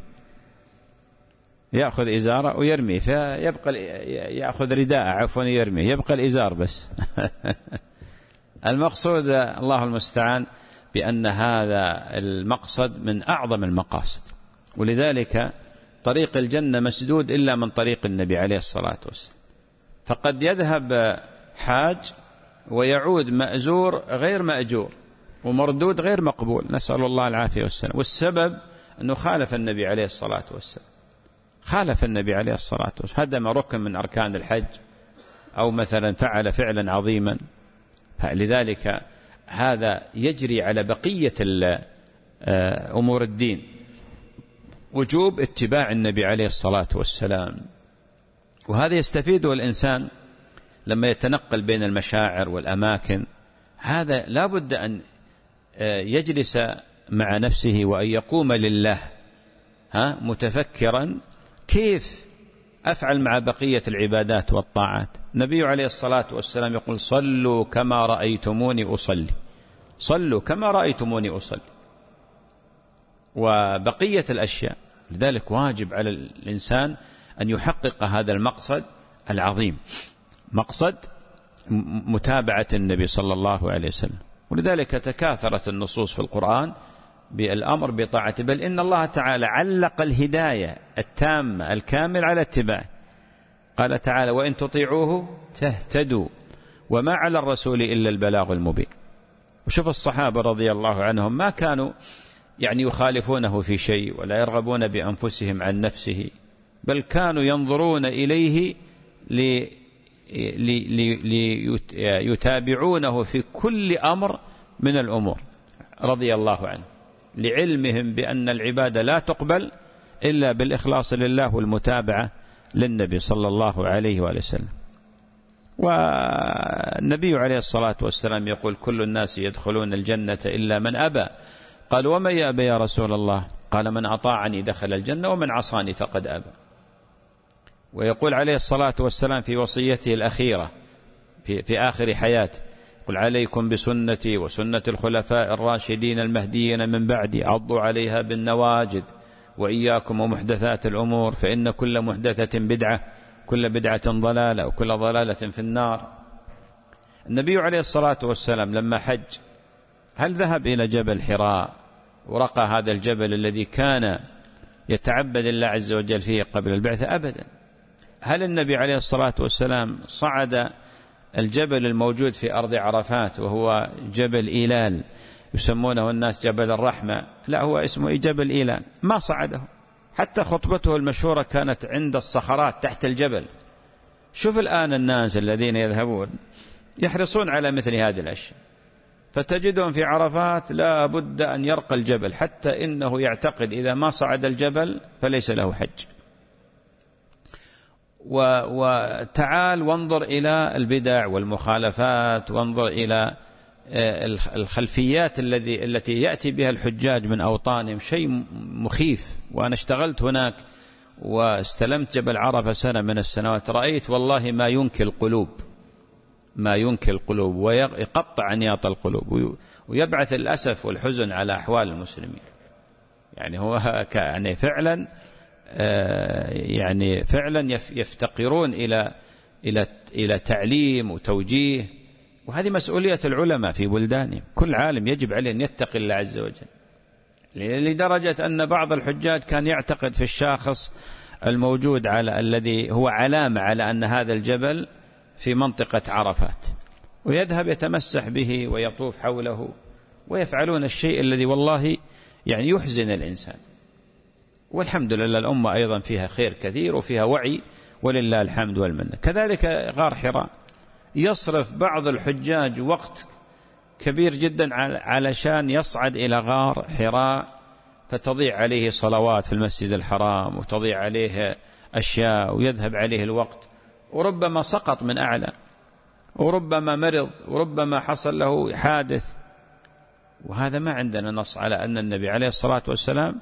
يأخذ إزارة ويرميه، فيبقى يأخذ رداء عفوا يرميه، يبقى الإزار بس. المقصود الله المستعان بأن هذا المقصد من أعظم المقاصد، ولذلك طريق الجنة مسدود إلا من طريق النبي عليه الصلاة والسلام. فقد يذهب حاج ويعود مأزور غير مأجور ومردود غير مقبول، نسأل الله العافية والسلام، والسبب أنه خالف النبي عليه الصلاة والسلام، خالف النبي عليه الصلاة والسلام، هدم ركن من أركان الحج أو مثلا فعل فعلا عظيما. فلذلك هذا يجري على بقية أمور الدين، وجوب اتباع النبي عليه الصلاة والسلام. وهذا يستفيده الإنسان لما يتنقل بين المشاعر والأماكن، هذا لا بد أن يجلس مع نفسه وأن يقوم لله ها متفكرا كيف أفعل مع بقية العبادات والطاعات. النبي عليه الصلاة والسلام يقول صلوا كما رأيتموني أصلي، صلوا كما رأيتموني أصلي، وبقية الأشياء. لذلك واجب على الإنسان أن يحقق هذا المقصد العظيم، مقصد متابعة النبي صلى الله عليه وسلم. ولذلك تكاثرت النصوص في القرآن بالأمر بطاعته، بل إن الله تعالى علق الهداية التامة الكامل على اتباعه. قال تعالى وإن تطيعوه تهتدوا وما على الرسول إلا البلاغ المبين. وشوف الصحابة رضي الله عنهم ما كانوا يعني يخالفونه في شيء ولا يرغبون بأنفسهم عن نفسه، بل كانوا ينظرون إليه ليتابعونه في كل أمر من الأمور رضي الله عنه، لعلمهم بأن العبادة لا تقبل إلا بالإخلاص لله والمتابعة للنبي صلى الله عليه وآله وسلم. والنبي عليه الصلاة والسلام يقول كل الناس يدخلون الجنة إلا من أبى. قال ومن يأبى يا رسول الله؟ قال من أطاعني دخل الجنة ومن عصاني فقد أبى. ويقول عليه الصلاة والسلام في وصيته الأخيرة في, في آخر حياته قل عليكم بسنتي وسنة الخلفاء الراشدين المهديين من بعدي عضوا عليها بالنواجذ وإياكم ومحدثات الأمور فإن كل محدثة بدعة كل بدعة ضلالة وكل ضلالة في النار. النبي عليه الصلاة والسلام لما حج هل ذهب إلى جبل حراء ورقى هذا الجبل الذي كان يتعبد الله عز وجل فيه قبل البعثة؟ أبدا. هل النبي عليه الصلاة والسلام صعد الجبل الموجود في أرض عرفات وهو جبل إيلال يسمونه الناس جبل الرحمة؟ لا، هو اسمه جبل إيلال، ما صعده. حتى خطبته المشهورة كانت عند الصخرات تحت الجبل. شوف الآن الناس الذين يذهبون يحرصون على مثل هذه الأشياء، فتجدهم في عرفات لا بد أن يرقى الجبل، حتى إنه يعتقد إذا ما صعد الجبل فليس له حج. وتعال وانظر إلى البدع والمخالفات، وانظر إلى الخلفيات الذي التي يأتي بها الحجاج من أوطانهم، شيء مخيف. وأنا اشتغلت هناك واستلمت جبل عرفة سنة من السنوات، رأيت والله ما ينكي القلوب، ما ينكي القلوب ويقطع أنياط القلوب، ويبعث الأسف والحزن على أحوال المسلمين. يعني هو يعني فعلا يعني فعلا يفتقرون إلى إلى إلى تعليم وتوجيه، وهذه مسؤولية العلماء في بلدانهم. كل عالم يجب عليه أن يتقي الله عز وجل، لدرجة أن بعض الحجاج كان يعتقد في الشاخص الموجود على الذي هو علامة على أن هذا الجبل في منطقة عرفات، ويذهب يتمسح به ويطوف حوله، ويفعلون الشيء الذي والله يعني يحزن الإنسان. والحمد لله الأمة أيضا فيها خير كثير وفيها وعي ولله الحمد والمنة. كذلك غار حراء يصرف بعض الحجاج وقت كبير جدا علشان يصعد إلى غار حراء، فتضيع عليه صلوات في المسجد الحرام وتضيع عليه أشياء ويذهب عليه الوقت، وربما سقط من أعلى، وربما مرض، وربما حصل له حادث. وهذا ما عندنا نص على أن النبي عليه الصلاة والسلام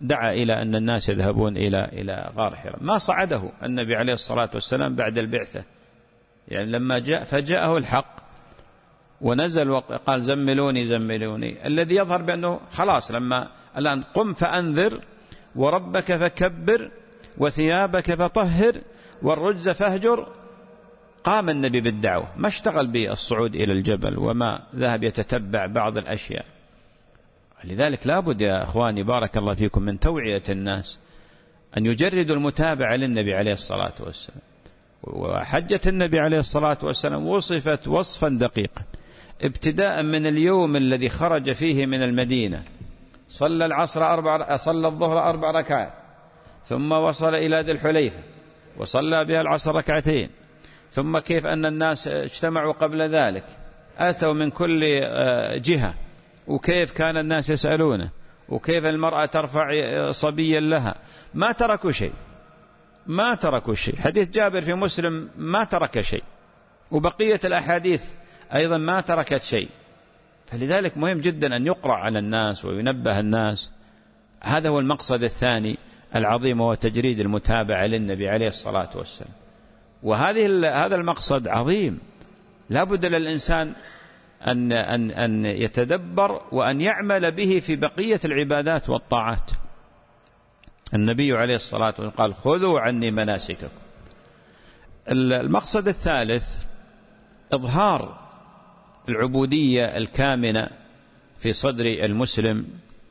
دعا إلى أن الناس يذهبون إلى إلى غار حراء. ما صعده النبي عليه الصلاة والسلام بعد البعثة، يعني لما جاء فجاءه الحق ونزل وقال زملوني زملوني، الذي يظهر بأنه خلاص لما الآن قم فأنذر وربك فكبر وثيابك فطهر والرجز فاهجر. قام النبي بالدعوة، ما اشتغل بالصعود إلى الجبل وما ذهب يتتبع بعض الأشياء. لذلك لابد يا أخواني بارك الله فيكم من توعية الناس أن يجردوا المتابعة للنبي عليه الصلاة والسلام. وحجة النبي عليه الصلاة والسلام وصفت وصفا دقيقا ابتداء من اليوم الذي خرج فيه من المدينة، صلى العصر أربع صلى الظهر أربع ركعات، ثم وصل إلى ذي الحليفة وصلى بها العصر ركعتين، ثم كيف أن الناس اجتمعوا قبل ذلك أتوا من كل جهة، وكيف كان الناس يسألونه، وكيف المرأة ترفع صبيا لها. ما تركوا شيء، ما تركوا شيء. حديث جابر في مسلم ما ترك شيء، وبقية الأحاديث أيضا ما تركت شيء. فلذلك مهم جدا أن يقرأ على الناس وينبه الناس. هذا هو المقصد الثاني العظيم، هو تجريد المتابعة للنبي عليه الصلاة والسلام. وهذه هذا المقصد عظيم، لا بد للإنسان أن أن أن يتدبر وأن يعمل به في بقية العبادات والطاعات. النبي عليه الصلاة والسلام قال خذوا عني مناسككم. المقصد الثالث إظهار العبودية الكامنة في صدر المسلم،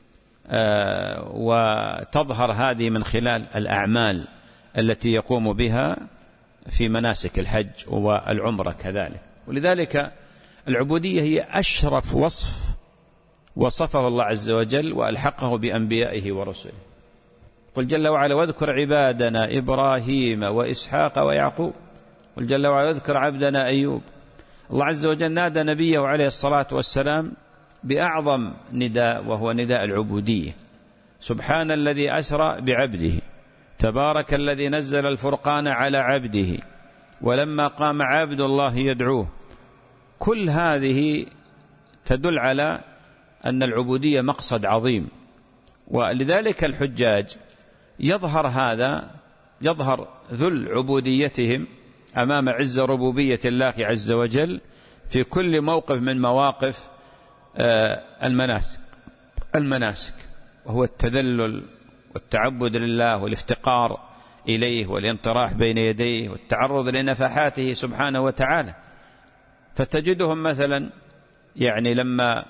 وتظهر هذه من خلال الأعمال التي يقوم بها في مناسك الحج والعمرة كذلك. ولذلك العبودية هي أشرف وصف وصفه الله عز وجل وألحقه بأنبيائه ورسله. قل جل وعلا واذكر عبادنا إبراهيم وإسحاق ويعقوب. قل جل وعلا واذكر عبدنا أيوب. الله عز وجل نادى نبيه عليه الصلاة والسلام بأعظم نداء، وهو نداء العبودية. سبحان الذي أسرى بعبده، تبارك الذي نزل الفرقان على عبده، ولما قام عبد الله يدعوه. كل هذه تدل على أن العبودية مقصد عظيم. ولذلك الحجاج يظهر هذا، يظهر ذل عبوديتهم أمام عز ربوبية الله عز وجل في كل موقف من مواقف المناسك المناسك وهو التذلل والتعبد لله والافتقار إليه والانطراح بين يديه والتعرض لنفحاته سبحانه وتعالى. فتجدهم مثلا يعني لما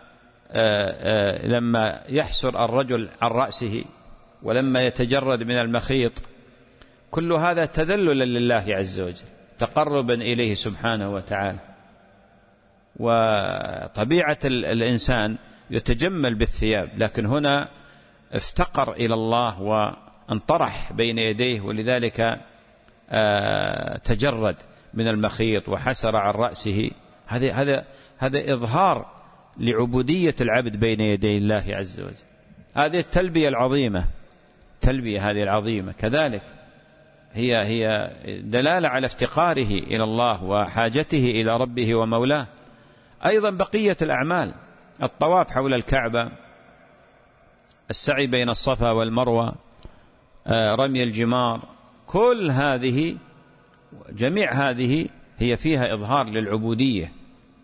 لما يحسر الرجل عن رأسه ولما يتجرد من المخيط، كل هذا تذللا لله عز وجل، تقربا إليه سبحانه وتعالى. وطبيعة الإنسان يتجمل بالثياب، لكن هنا افتقر إلى الله وانطرح بين يديه، ولذلك تجرد من المخيط وحسر عن رأسه. هذا هذا هذا إظهار لعبودية العبد بين يدي الله عز وجل. هذه التلبية العظيمة، تلبية هذه العظيمة كذلك هي هي دلالة على افتقاره إلى الله وحاجته إلى ربه ومولاه. أيضا بقية الأعمال، الطواف حول الكعبة، السعي بين الصفا والمروة، رمي الجمار، كل هذه جميع هذه هي فيها إظهار للعبودية.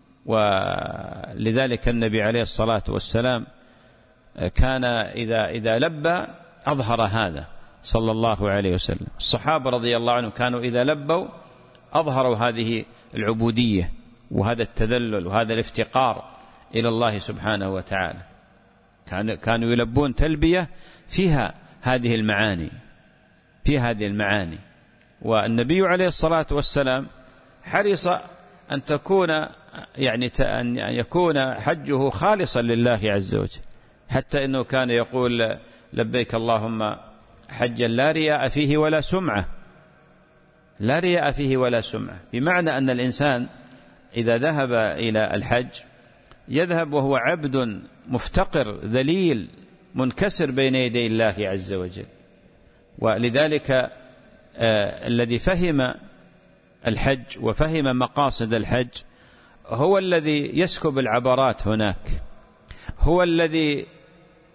ولذلك النبي عليه الصلاة والسلام كان إذا إذا لبى أظهر هذا صلى الله عليه وسلم. الصحابة رضي الله عنهم كانوا إذا لبوا أظهروا هذه العبودية وهذا التذلل وهذا الافتقار إلى الله سبحانه وتعالى. كانوا يلبون تلبية فيها هذه المعاني، في هذه المعاني. والنبي عليه الصلاة والسلام حرص أن تكون يعني أن يكون حجه خالصا لله عز وجل، حتى إنه كان يقول لبيك اللهم حجا لا رياء فيه ولا سمعة، لا رياء فيه ولا سمعة، بمعنى أن الإنسان إذا ذهب إلى الحج يذهب وهو عبد مفتقر ذليل منكسر بين يدي الله عز وجل. ولذلك آه الذي فهم الحج وفهم مقاصد الحج هو الذي يسكب العبرات هناك، هو الذي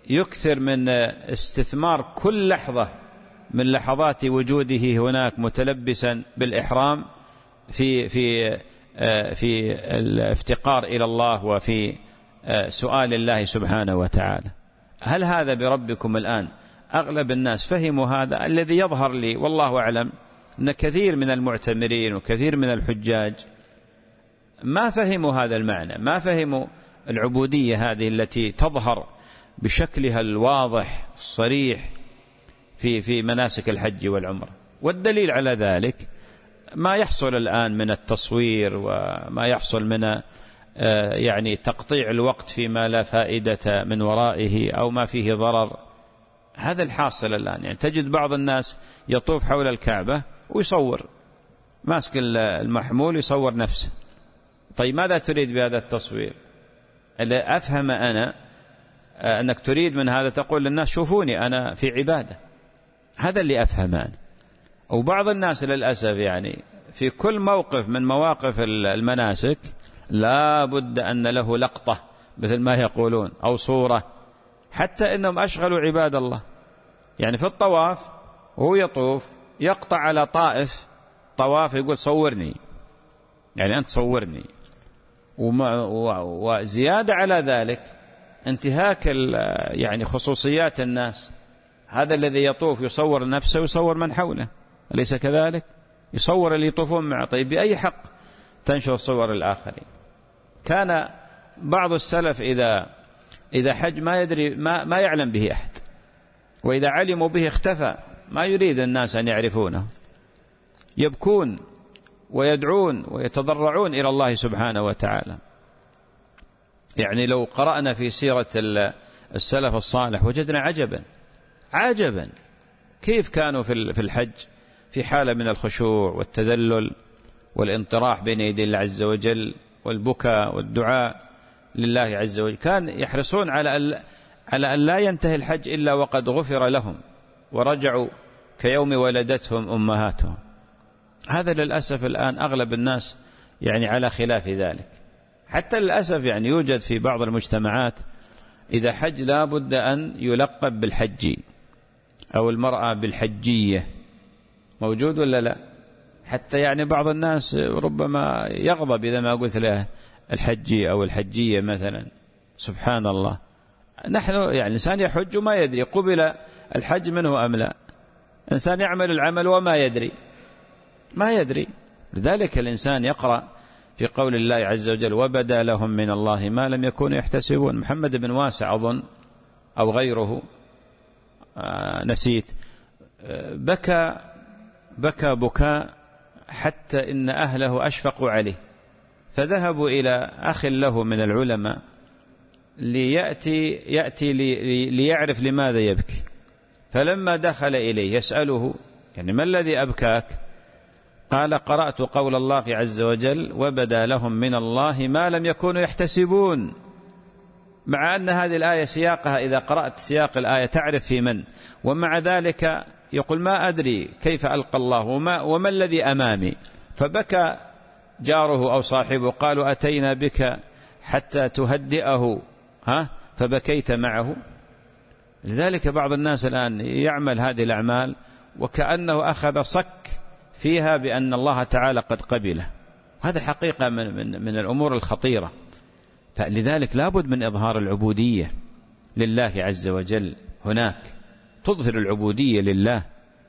يكثر من استثمار كل لحظة من لحظات وجوده هناك متلبسا بالإحرام في في في الافتقار إلى الله وفي سؤال الله سبحانه وتعالى. هل هذا بربكم الآن؟ أغلب الناس فهموا هذا. الذي يظهر لي والله أعلم أن كثير من المعتمرين وكثير من الحجاج ما فهموا هذا المعنى، ما فهموا العبودية هذه التي تظهر بشكلها الواضح الصريح في في مناسك الحج والعمرة. والدليل على ذلك ما يحصل الآن من التصوير وما يحصل من يعني تقطيع الوقت فيما لا فائدة من ورائه أو ما فيه ضرر. هذا الحاصل الآن. يعني تجد بعض الناس يطوف حول الكعبة ويصور، ماسك المحمول يصور نفسه. طيب ماذا تريد بهذا التصوير؟ ألا أفهم أنا أنك تريد من هذا تقول للناس شوفوني أنا في عبادة. هذا اللي أفهم أنا. وبعض الناس للأسف يعني في كل موقف من مواقف المناسك لا بد أن له لقطة مثل ما يقولون أو صورة، حتى إنهم أشغلوا عباد الله. يعني في الطواف وهو يطوف يقطع على طائف طواف يقول صورني، يعني أنت صورني. وزيادة على ذلك انتهاك يعني خصوصيات الناس. هذا الذي يطوف يصور نفسه ويصور من حوله، أليس كذلك؟ يصور اللي يطوفون معه. طيب بأي حق تنشر صور الآخرين؟ كان بعض السلف إذا إذا حج ما يدري ما, ما يعلم به أحد، وإذا علموا به اختفى، ما يريد الناس أن يعرفونه. يبكون ويدعون ويتضرعون إلى الله سبحانه وتعالى. يعني لو قرأنا في سيرة السلف الصالح وجدنا عجبا عجبا كيف كانوا في الحج في حالة من الخشوع والتذلل والانطراح بين يدي الله عز وجل والبكاء والدعاء لله عز وجل. كان يحرصون على على أن لا ينتهي الحج إلا وقد غفر لهم ورجعوا كيوم ولدتهم أمهاتهم. هذا للأسف الآن أغلب الناس يعني على خلاف ذلك. حتى للأسف يعني يوجد في بعض المجتمعات إذا حج لا بد أن يلقب بالحجي أو المرأة بالحجية. موجود ولا لا؟ حتى يعني بعض الناس ربما يغضب إذا ما قلت له الحجي أو الحجية مثلا. سبحان الله. نحن يعني إنسان يحج وما يدري قبل الحج منه أم لا. إنسان يعمل العمل وما يدري ما يدري. لذلك الإنسان يقرأ في قول الله عز وجل وبدا لهم من الله ما لم يكونوا يحتسبون. محمد بن واسع أظن أو غيره آه نسيت آه بكى بكى بكاء حتى إن أهله أشفقوا عليه، فذهبوا إلى أخ له من العلماء ليأتي يأتي لي ليعرف لماذا يبكي. فلما دخل إليه يسأله يعني ما الذي أبكاك؟ قال قرأت قول الله عز وجل وبدا لهم من الله ما لم يكونوا يحتسبون. مع أن هذه الآية سياقها إذا قرأت سياق الآية تعرف في من، ومع ذلك يقول ما أدري كيف ألقى الله وما, وما الذي أمامي. فبكى جاره أو صاحبه قالوا أتينا بك حتى تهدئه ها فبكيت معه. لذلك بعض الناس الآن يعمل هذه الأعمال وكأنه أخذ صك فيها بأن الله تعالى قد قبله. هذا حقيقة من, من, من الأمور الخطيرة. فلذلك لابد من إظهار العبودية لله عز وجل. هناك تظهر العبودية لله،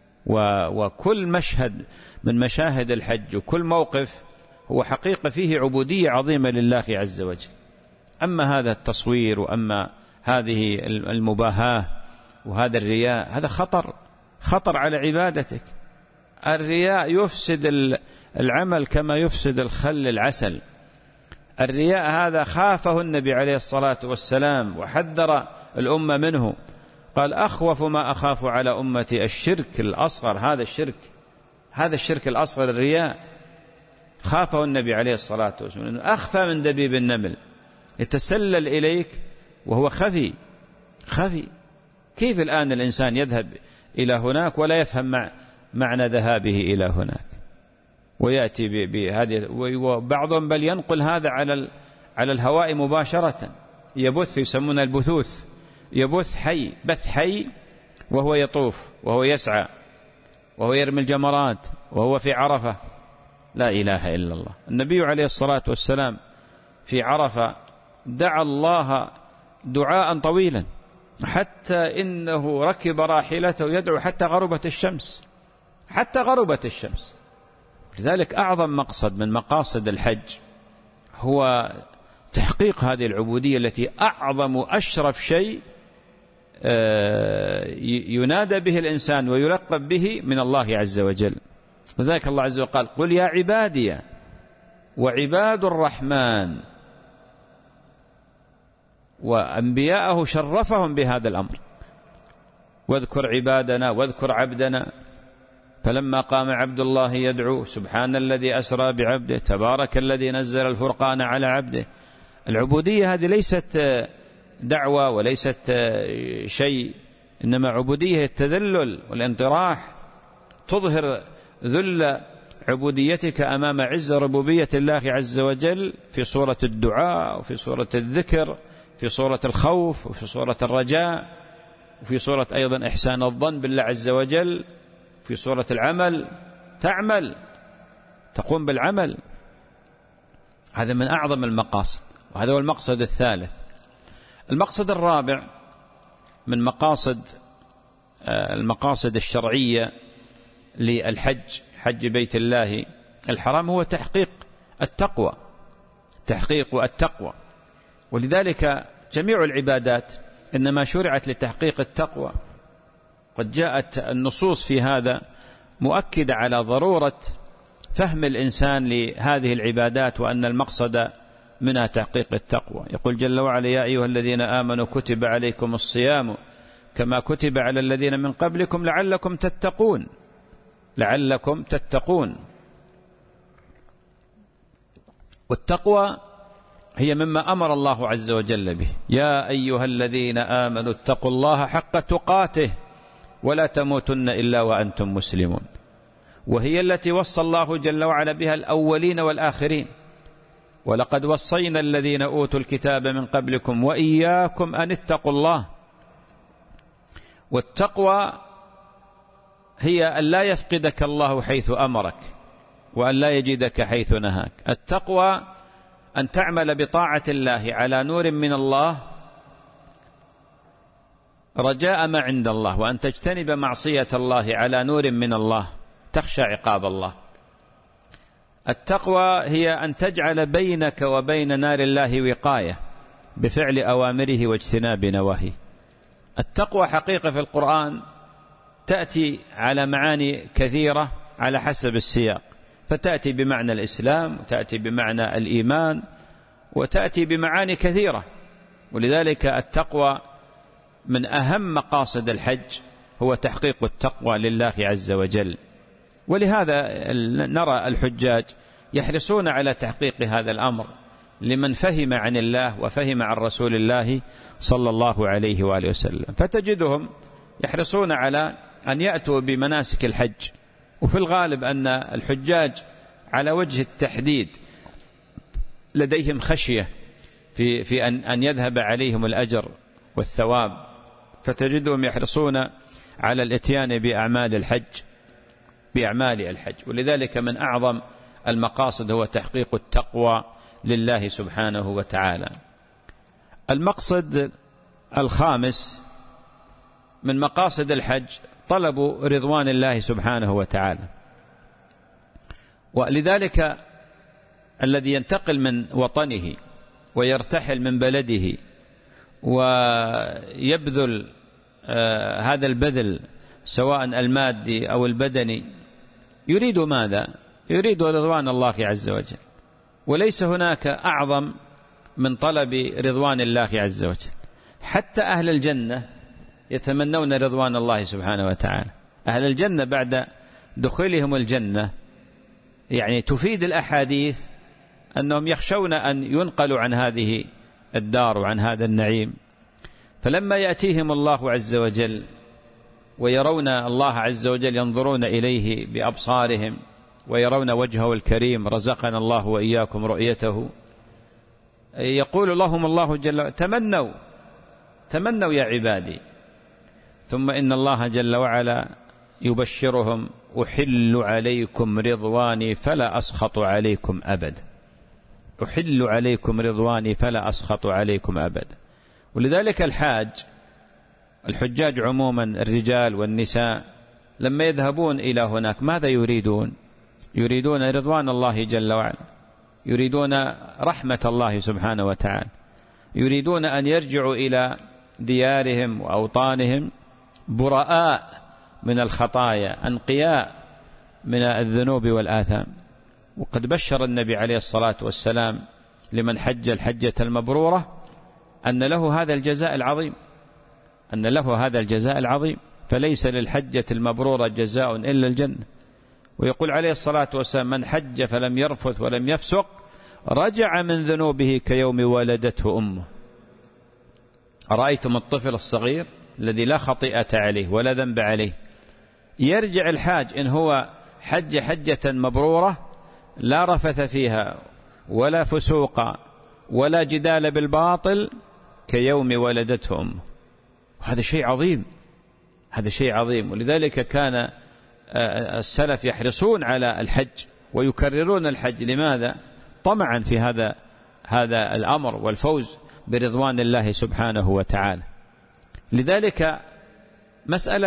وكل مشهد من مشاهد الحج وكل موقف هو حقيقة فيه عبودية عظيمة لله عز وجل. أما هذا التصوير وأما هذه المباهاة وهذا الرياء هذا خطر خطر على عبادتك. الرياء يفسد العمل كما يفسد الخل العسل. الرياء هذا خافه النبي عليه الصلاة والسلام وحذر الأمة منه. قال أخوف ما أخاف على أمتي الشرك الأصغر. هذا الشرك هذا الشرك الأصغر الرياء خافه النبي عليه الصلاة والسلام، أخفى من دبيب النمل، يتسلل إليك وهو خفي خفي. كيف الآن الإنسان يذهب إلى هناك ولا يفهم مع معنى ذهابه إلى هناك ويأتي بهذه، وبعضهم بل ينقل هذا على على الهواء مباشرة، يبث يسمون البثوث يبث حي بث حي وهو يطوف وهو يسعى وهو يرمي الجمرات وهو في عرفة. لا إله إلا الله. النبي عليه الصلاة والسلام في عرفة دعا الله دعاء طويلا حتى إنه ركب راحلته يدعو حتى غربت الشمس، حتى غربت الشمس. لذلك أعظم مقصد من مقاصد الحج هو تحقيق هذه العبودية التي أعظم أشرف شيء ينادى به الإنسان ويلقب به من الله عز وجل. لذلك الله عز وجل قال: قل يا عبادي وعباد الرحمن، وأنبياءه شرفهم بهذا الأمر. واذكر عبادنا واذكر عبدنا فلما قام عبد الله يدعو سبحان الذي أسرى بعبده تبارك الذي نزل الفرقان على عبده. العبودية هذه ليست دعوة وليست شيء، إنما عبودية التذلل والانطراح، تظهر ذل عبوديتك أمام عز ربوبية الله عز وجل في صورة الدعاء وفي صورة الذكر، في صورة الخوف وفي صورة الرجاء، وفي صورة أيضا إحسان الظن بالله عز وجل، في صورة العمل، تعمل تقوم بالعمل. هذا من أعظم المقاصد، وهذا هو المقصد الثالث. المقصد الرابع من مقاصد المقاصد الشرعية للحج، حج بيت الله الحرام، هو تحقيق التقوى، تحقيق التقوى. ولذلك جميع العبادات إنما شرعت لتحقيق التقوى. قد جاءت النصوص في هذا مؤكدة على ضرورة فهم الإنسان لهذه العبادات، وأن المقصد منها تحقيق التقوى. يقول جل وعلا: يا أيها الذين آمنوا كتب عليكم الصيام كما كتب على الذين من قبلكم لعلكم تتقون، لعلكم تتقون. والتقوى هي مما أمر الله عز وجل به: يا أيها الذين آمنوا اتقوا الله حق تقاته ولا تموتن إلا وأنتم مسلمون. وهي التي وصى الله جل وعلا بها الأولين والآخرين: ولقد وصينا الذين أوتوا الكتاب من قبلكم وإياكم أن اتقوا الله. والتقوى هي أن لا يفقدك الله حيث أمرك وأن لا يجدك حيث نهاك. التقوى أن تعمل بطاعة الله على نور من الله رجاء ما عند الله، وأن تجتنب معصية الله على نور من الله تخشى عقاب الله. التقوى هي أن تجعل بينك وبين نار الله وقاية بفعل أوامره واجتناب نواهيه. التقوى حقيقة في القرآن تأتي على معاني كثيرة على حسب السياق، فتأتي بمعنى الإسلام، وتأتي بمعنى الإيمان، وتأتي بمعاني كثيرة. ولذلك التقوى من أهم مقاصد الحج هو تحقيق التقوى لله عز وجل. ولهذا نرى الحجاج يحرصون على تحقيق هذا الأمر لمن فهم عن الله وفهم عن رسول الله صلى الله عليه وآله وسلم، فتجدهم يحرصون على أن يأتوا بمناسك الحج. وفي الغالب أن الحجاج على وجه التحديد لديهم خشية في في أن أن يذهب عليهم الأجر والثواب، فتجدهم يحرصون على الاتيان بأعمال الحج بأعمال الحج. ولذلك من أعظم المقاصد هو تحقيق التقوى لله سبحانه وتعالى. المقصد الخامس من مقاصد الحج طلب رضوان الله سبحانه وتعالى. ولذلك الذي ينتقل من وطنه ويرتحل من بلده ويبذل آه هذا البذل سواء المادي أو البدني يريد ماذا؟ يريد رضوان الله عز وجل. وليس هناك أعظم من طلب رضوان الله عز وجل. حتى أهل الجنة يتمنون رضوان الله سبحانه وتعالى. أهل الجنة بعد دخولهم الجنة يعني تفيد الأحاديث أنهم يخشون أن ينقلوا عن هذه الدار وعن هذا النعيم، فلما يأتيهم الله عز وجل ويرون الله عز وجل ينظرون إليه بأبصارهم ويرون وجهه الكريم، رزقنا الله وإياكم رؤيته، يقول لهم الله جل وعلا: تمنوا تمنوا يا عبادي. ثم إن الله جل وعلا يبشرهم: أحل عليكم رضواني فلا أسخط عليكم أبدا. أحل عليكم رضواني فلا أسخط عليكم أبدا. ولذلك الحاج الحجاج عموما الرجال والنساء لما يذهبون إلى هناك ماذا يريدون؟ يريدون رضوان الله جل وعلا، يريدون رحمة الله سبحانه وتعالى، يريدون أن يرجعوا إلى ديارهم وأوطانهم براء من الخطايا، أنقياء من الذنوب والآثام. وقد بشر النبي عليه الصلاة والسلام لمن حج الحجة المبرورة أن له هذا الجزاء العظيم، أن له هذا الجزاء العظيم، فليس للحجة المبرورة جزاء إلا الجنة. ويقول عليه الصلاة والسلام: من حج فلم يرفث ولم يفسق رجع من ذنوبه كيوم ولدته أمه. أرأيتم الطفل الصغير الذي لا خطيئة عليه ولا ذنب عليه، يرجع الحاج إن هو حج حجة مبرورة لا رفث فيها ولا فسوق ولا جدال بالباطل كيوم ولدته أمه. هذا شيء عظيم، هذا شيء عظيم. ولذلك كان السلف يحرصون على الحج ويكررون الحج. لماذا؟ طمعا في هذا هذا الأمر والفوز برضوان الله سبحانه وتعالى. لذلك مسألة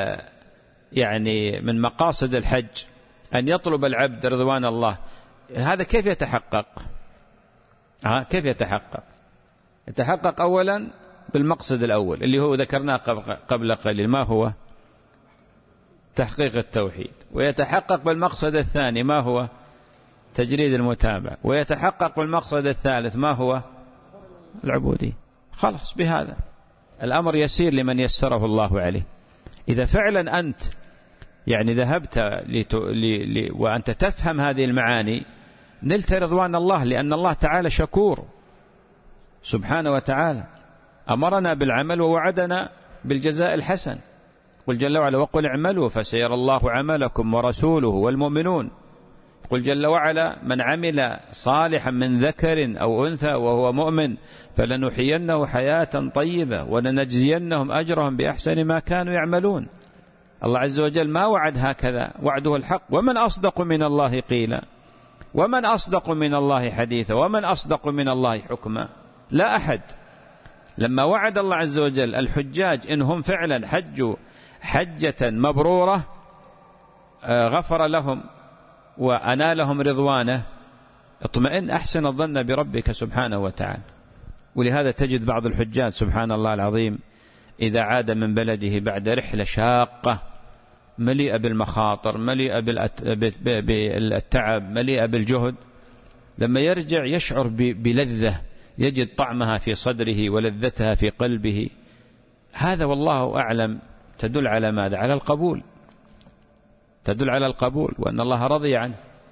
يعني من مقاصد الحج أن يطلب العبد رضوان الله. هذا كيف يتحقق؟ ها كيف يتحقق؟ يتحقق أولا بالمقصد الأول اللي هو ذكرناه قبل قليل، ما هو؟ تحقيق التوحيد. ويتحقق بالمقصد الثاني، ما هو؟ تجريد المتابعة. ويتحقق بالمقصد الثالث، ما هو؟ العبودية. خلاص، بهذا الأمر يسير لمن يسره الله عليه. إذا فعلا أنت يعني ذهبت لت... ل... ل... وأنت تفهم هذه المعاني نلت رضوان الله، لأن الله تعالى شكور سبحانه وتعالى، أمرنا بالعمل ووعدنا بالجزاء الحسن. قل جل وعلا: وقل اعملوا فسيرى الله عملكم ورسوله والمؤمنون. قل جل وعلا: من عمل صالحا من ذكر أو أنثى وهو مؤمن فلنحيينه حياة طيبة ولنجزينهم أجرهم بأحسن ما كانوا يعملون. الله عز وجل ما وعد هكذا، وعده الحق. ومن أصدق من الله قيلا، ومن أصدق من الله حديثا، ومن أصدق من الله حكما. لا أحد. لما وعد الله عز وجل الحجاج إنهم فعلا حجوا حجة مبرورة غفر لهم وأنالهم رضوانه، اطمئن، أحسن الظن بربك سبحانه وتعالى. ولهذا تجد بعض الحجاج سبحان الله العظيم إذا عاد من بلده بعد رحلة شاقة مليئة بالمخاطر، مليئة بالتعب، مليئة بالجهد، لما يرجع يشعر بلذة، يجد طعمها في صدره ولذتها في قلبه. هذا والله أعلم تدل على ماذا؟ على القبول، تدل على القبول وأن الله رضي عنه.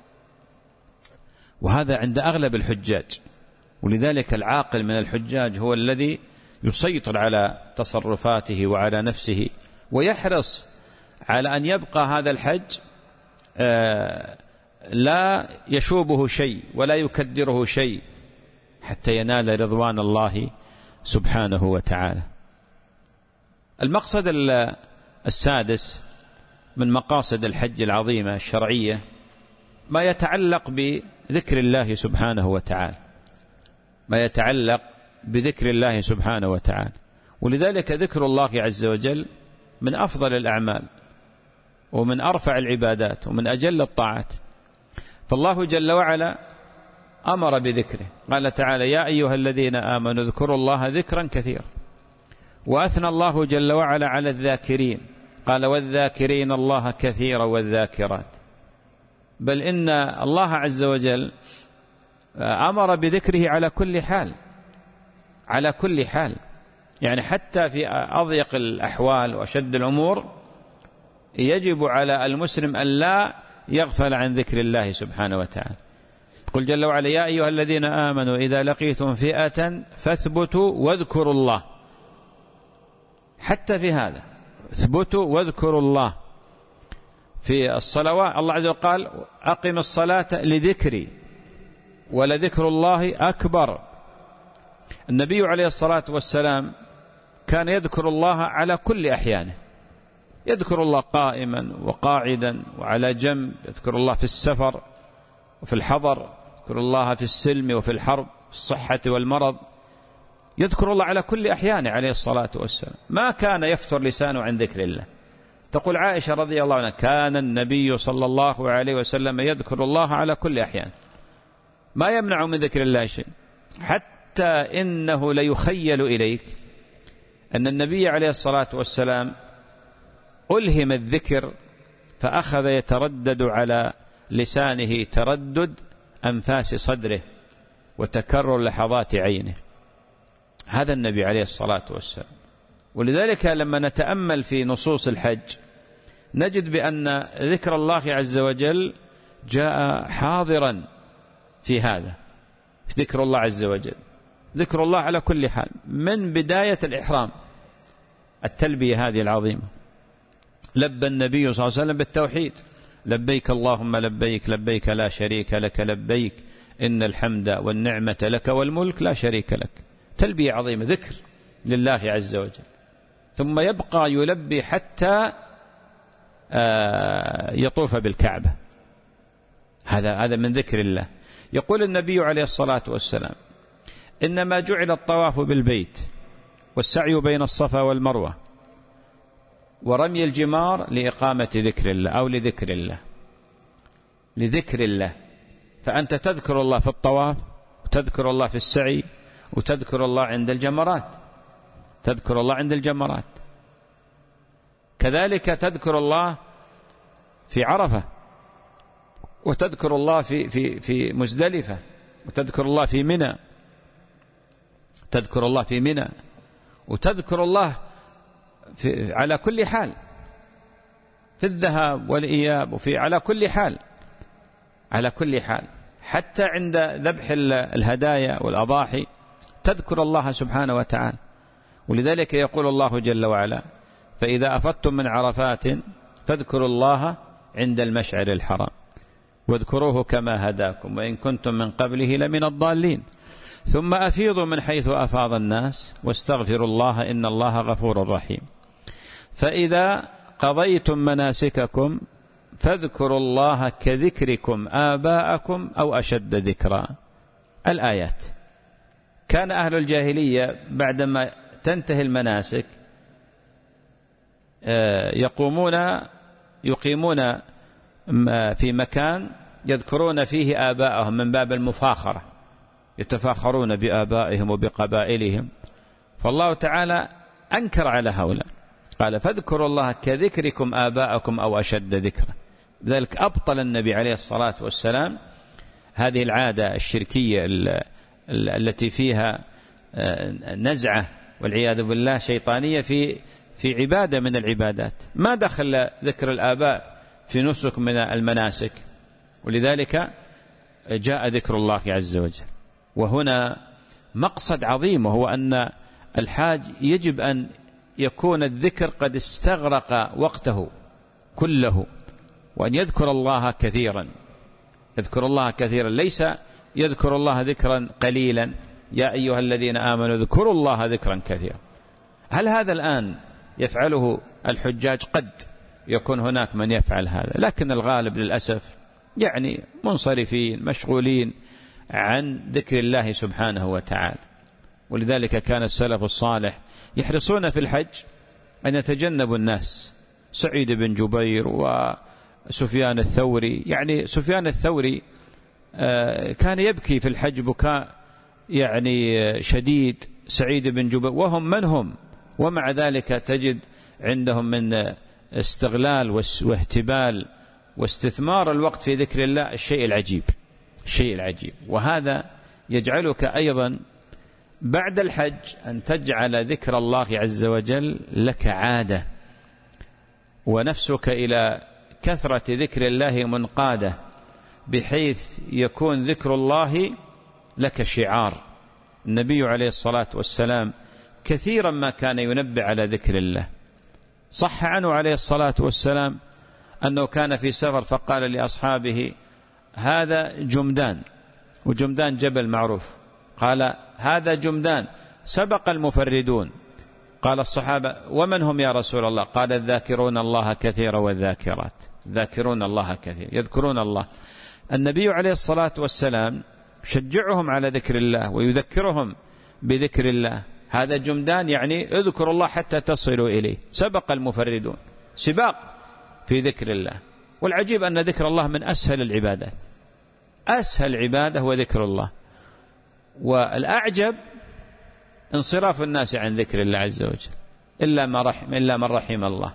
وهذا عند أغلب الحجاج. ولذلك العاقل من الحجاج هو الذي يسيطر على تصرفاته وعلى نفسه، ويحرص على أن يبقى هذا الحج لا يشوبه شيء ولا يكدره شيء حتى ينال رضوان الله سبحانه وتعالى. المقصد السادس من مقاصد الحج العظيمة الشرعية ما يتعلق بذكر الله سبحانه وتعالى، ما يتعلق بذكر الله سبحانه وتعالى. ولذلك ذكر الله عز وجل من أفضل الأعمال ومن أرفع العبادات ومن أجل الطاعات. فالله جل وعلا أمر بذكره، قال تعالى: يا أيها الذين آمنوا اذكروا الله ذكرا كثيرا. وأثنى الله جل وعلا على الذاكرين، قال: والذاكرين الله كثيرا والذاكرات. بل إن الله عز وجل أمر بذكره على كل حال، على كل حال. يعني حتى في أضيق الأحوال وأشد الأمور يجب على المسلم أن لا يغفل عن ذكر الله سبحانه وتعالى. قل جل وعلا: يا أيها الذين آمنوا إذا لقيتم فئة فاثبتوا واذكروا الله. حتى في هذا اثبتوا واذكروا الله. في الصلوات الله عز وجل قال: أقم الصلاة لذكري ولذكر الله أكبر. النبي عليه الصلاة والسلام كان يذكر الله على كل أحيانه، يذكر الله قائما وقاعدا وعلى جنب، يذكر الله في السفر وفي الحضر، يذكر الله في السلم وفي الحرب، في الصحة والمرض، يذكر الله على كل أحيانه عليه الصلاة والسلام. ما كان يفتر لسانه عن ذكر الله. تقول عائشة رضي الله عنها: كان النبي صلى الله عليه وسلم يذكر الله على كل أحيان، ما يمنع من ذكر الله شيء، حتى إنه ليخيل إليك أن النبي عليه الصلاة والسلام ألهم الذكر فأخذ يتردد على لسانه تردد أنفاس صدره وتكرر لحظات عينه. هذا النبي عليه الصلاة والسلام. ولذلك لما نتأمل في نصوص الحج نجد بأن ذكر الله عز وجل جاء حاضرا في هذا، ذكر الله عز وجل، ذكر الله على كل حال، من بداية الإحرام التلبية هذه العظيمة. لبى النبي صلى الله عليه وسلم بالتوحيد: لبيك اللهم لبيك، لبيك لا شريك لك لبيك، إن الحمد والنعمة لك والملك لا شريك لك. تلبية عظيمة، ذكر لله عز وجل. ثم يبقى يلبي حتى يطوف بالكعبة. هذا هذا من ذكر الله. يقول النبي عليه الصلاة والسلام: إنما جعل الطواف بالبيت والسعي بين الصفا والمروة ورمي الجمار لإقامة ذكر الله أو لذكر الله، لذكر الله. فأنت تذكر الله في الطواف، وتذكر الله في السعي، وتذكر الله عند الجمرات، تذكر الله عند الجمرات. كذلك تذكر الله في عرفة، وتذكر الله في في في مزدلفة، وتذكر الله في منى، تذكر الله في منى، وتذكر الله في على كل حال، في الذهاب والإياب، وفي على كل حال، على كل حال، حتى عند ذبح الهدايا والأضاحي تذكر الله سبحانه وتعالى. ولذلك يقول الله جل وعلا: فإذا أفضتم من عرفات فاذكروا الله عند المشعر الحرام واذكروه كما هداكم وإن كنتم من قبله لمن الضالين ثم أفيضوا من حيث أفاض الناس واستغفروا الله إن الله غفور رحيم. فإذا قضيتم مناسككم فاذكروا الله كذكركم آباءكم أو أشد ذكرا. الآيات. كان أهل الجاهلية بعدما تنتهي المناسك يقومون يقيمون في مكان يذكرون فيه آباءهم من باب المفاخرة، يتفاخرون بآبائهم وبقبائلهم. فالله تعالى أنكر على هؤلاء، قال: فاذكروا الله كذكركم آباءكم أو أشد ذكرا. لذلك أبطل النبي عليه الصلاة والسلام هذه العادة الشركية التي فيها نزعة والعياذ بالله شيطانية في في عبادة من العبادات. ما دخل ذكر الآباء في نسك من المناسك، ولذلك جاء ذكر الله عز وجل. وهنا مقصد عظيم، وهو أن الحاج يجب أن يكون الذكر قد استغرق وقته كله، وأن يذكر الله كثيرا، يذكر الله كثيرا، ليس يذكر الله ذكرا قليلا. يا أيها الذين آمنوا اذكروا الله ذكرا كثيرا. هل هذا الآن يفعله الحجاج؟ قد يكون هناك من يفعل هذا، لكن الغالب للأسف يعني منصرفين مشغولين عن ذكر الله سبحانه وتعالى. ولذلك كان السلف الصالح يحرصون في الحج أن يتجنبوا الناس. سعيد بن جبير وسفيان الثوري، يعني سفيان الثوري كان يبكي في الحج بكاء يعني شديد، سعيد بن جبير وهم من هم، ومع ذلك تجد عندهم من استغلال واهتبال واستثمار الوقت في ذكر الله الشيء العجيب، الشيء العجيب. وهذا يجعلك أيضا بعد الحج أن تجعل ذكر الله عز وجل لك عادة، ونفسك إلى كثرة ذكر الله منقادة، بحيث يكون ذكر الله لك شعار. النبي عليه الصلاة والسلام كثيرا ما كان ينبه على ذكر الله. صح عنه عليه الصلاة والسلام أنه كان في سفر فقال لأصحابه: هذا جمدان، وجمدان جبل معروف، قال: هذا جمدان سبق المفردون قال الصحابة ومن هم يا رسول الله؟ قال الذاكرون الله كثيرا والذاكرات. ذاكرون الله كثيرا، يذكرون الله. النبي عليه الصلاة والسلام شجعهم على ذكر الله ويذكرهم بذكر الله. هذا جمدان، يعني اذكروا الله حتى تصلوا إليه. سبق المفردون سباق في ذكر الله. والعجيب أن ذكر الله من أسهل العبادات، أسهل عبادة هو ذكر الله. والأعجب انصراف الناس عن ذكر الله عز وجل إلا ما رحم إلا من رحم الله.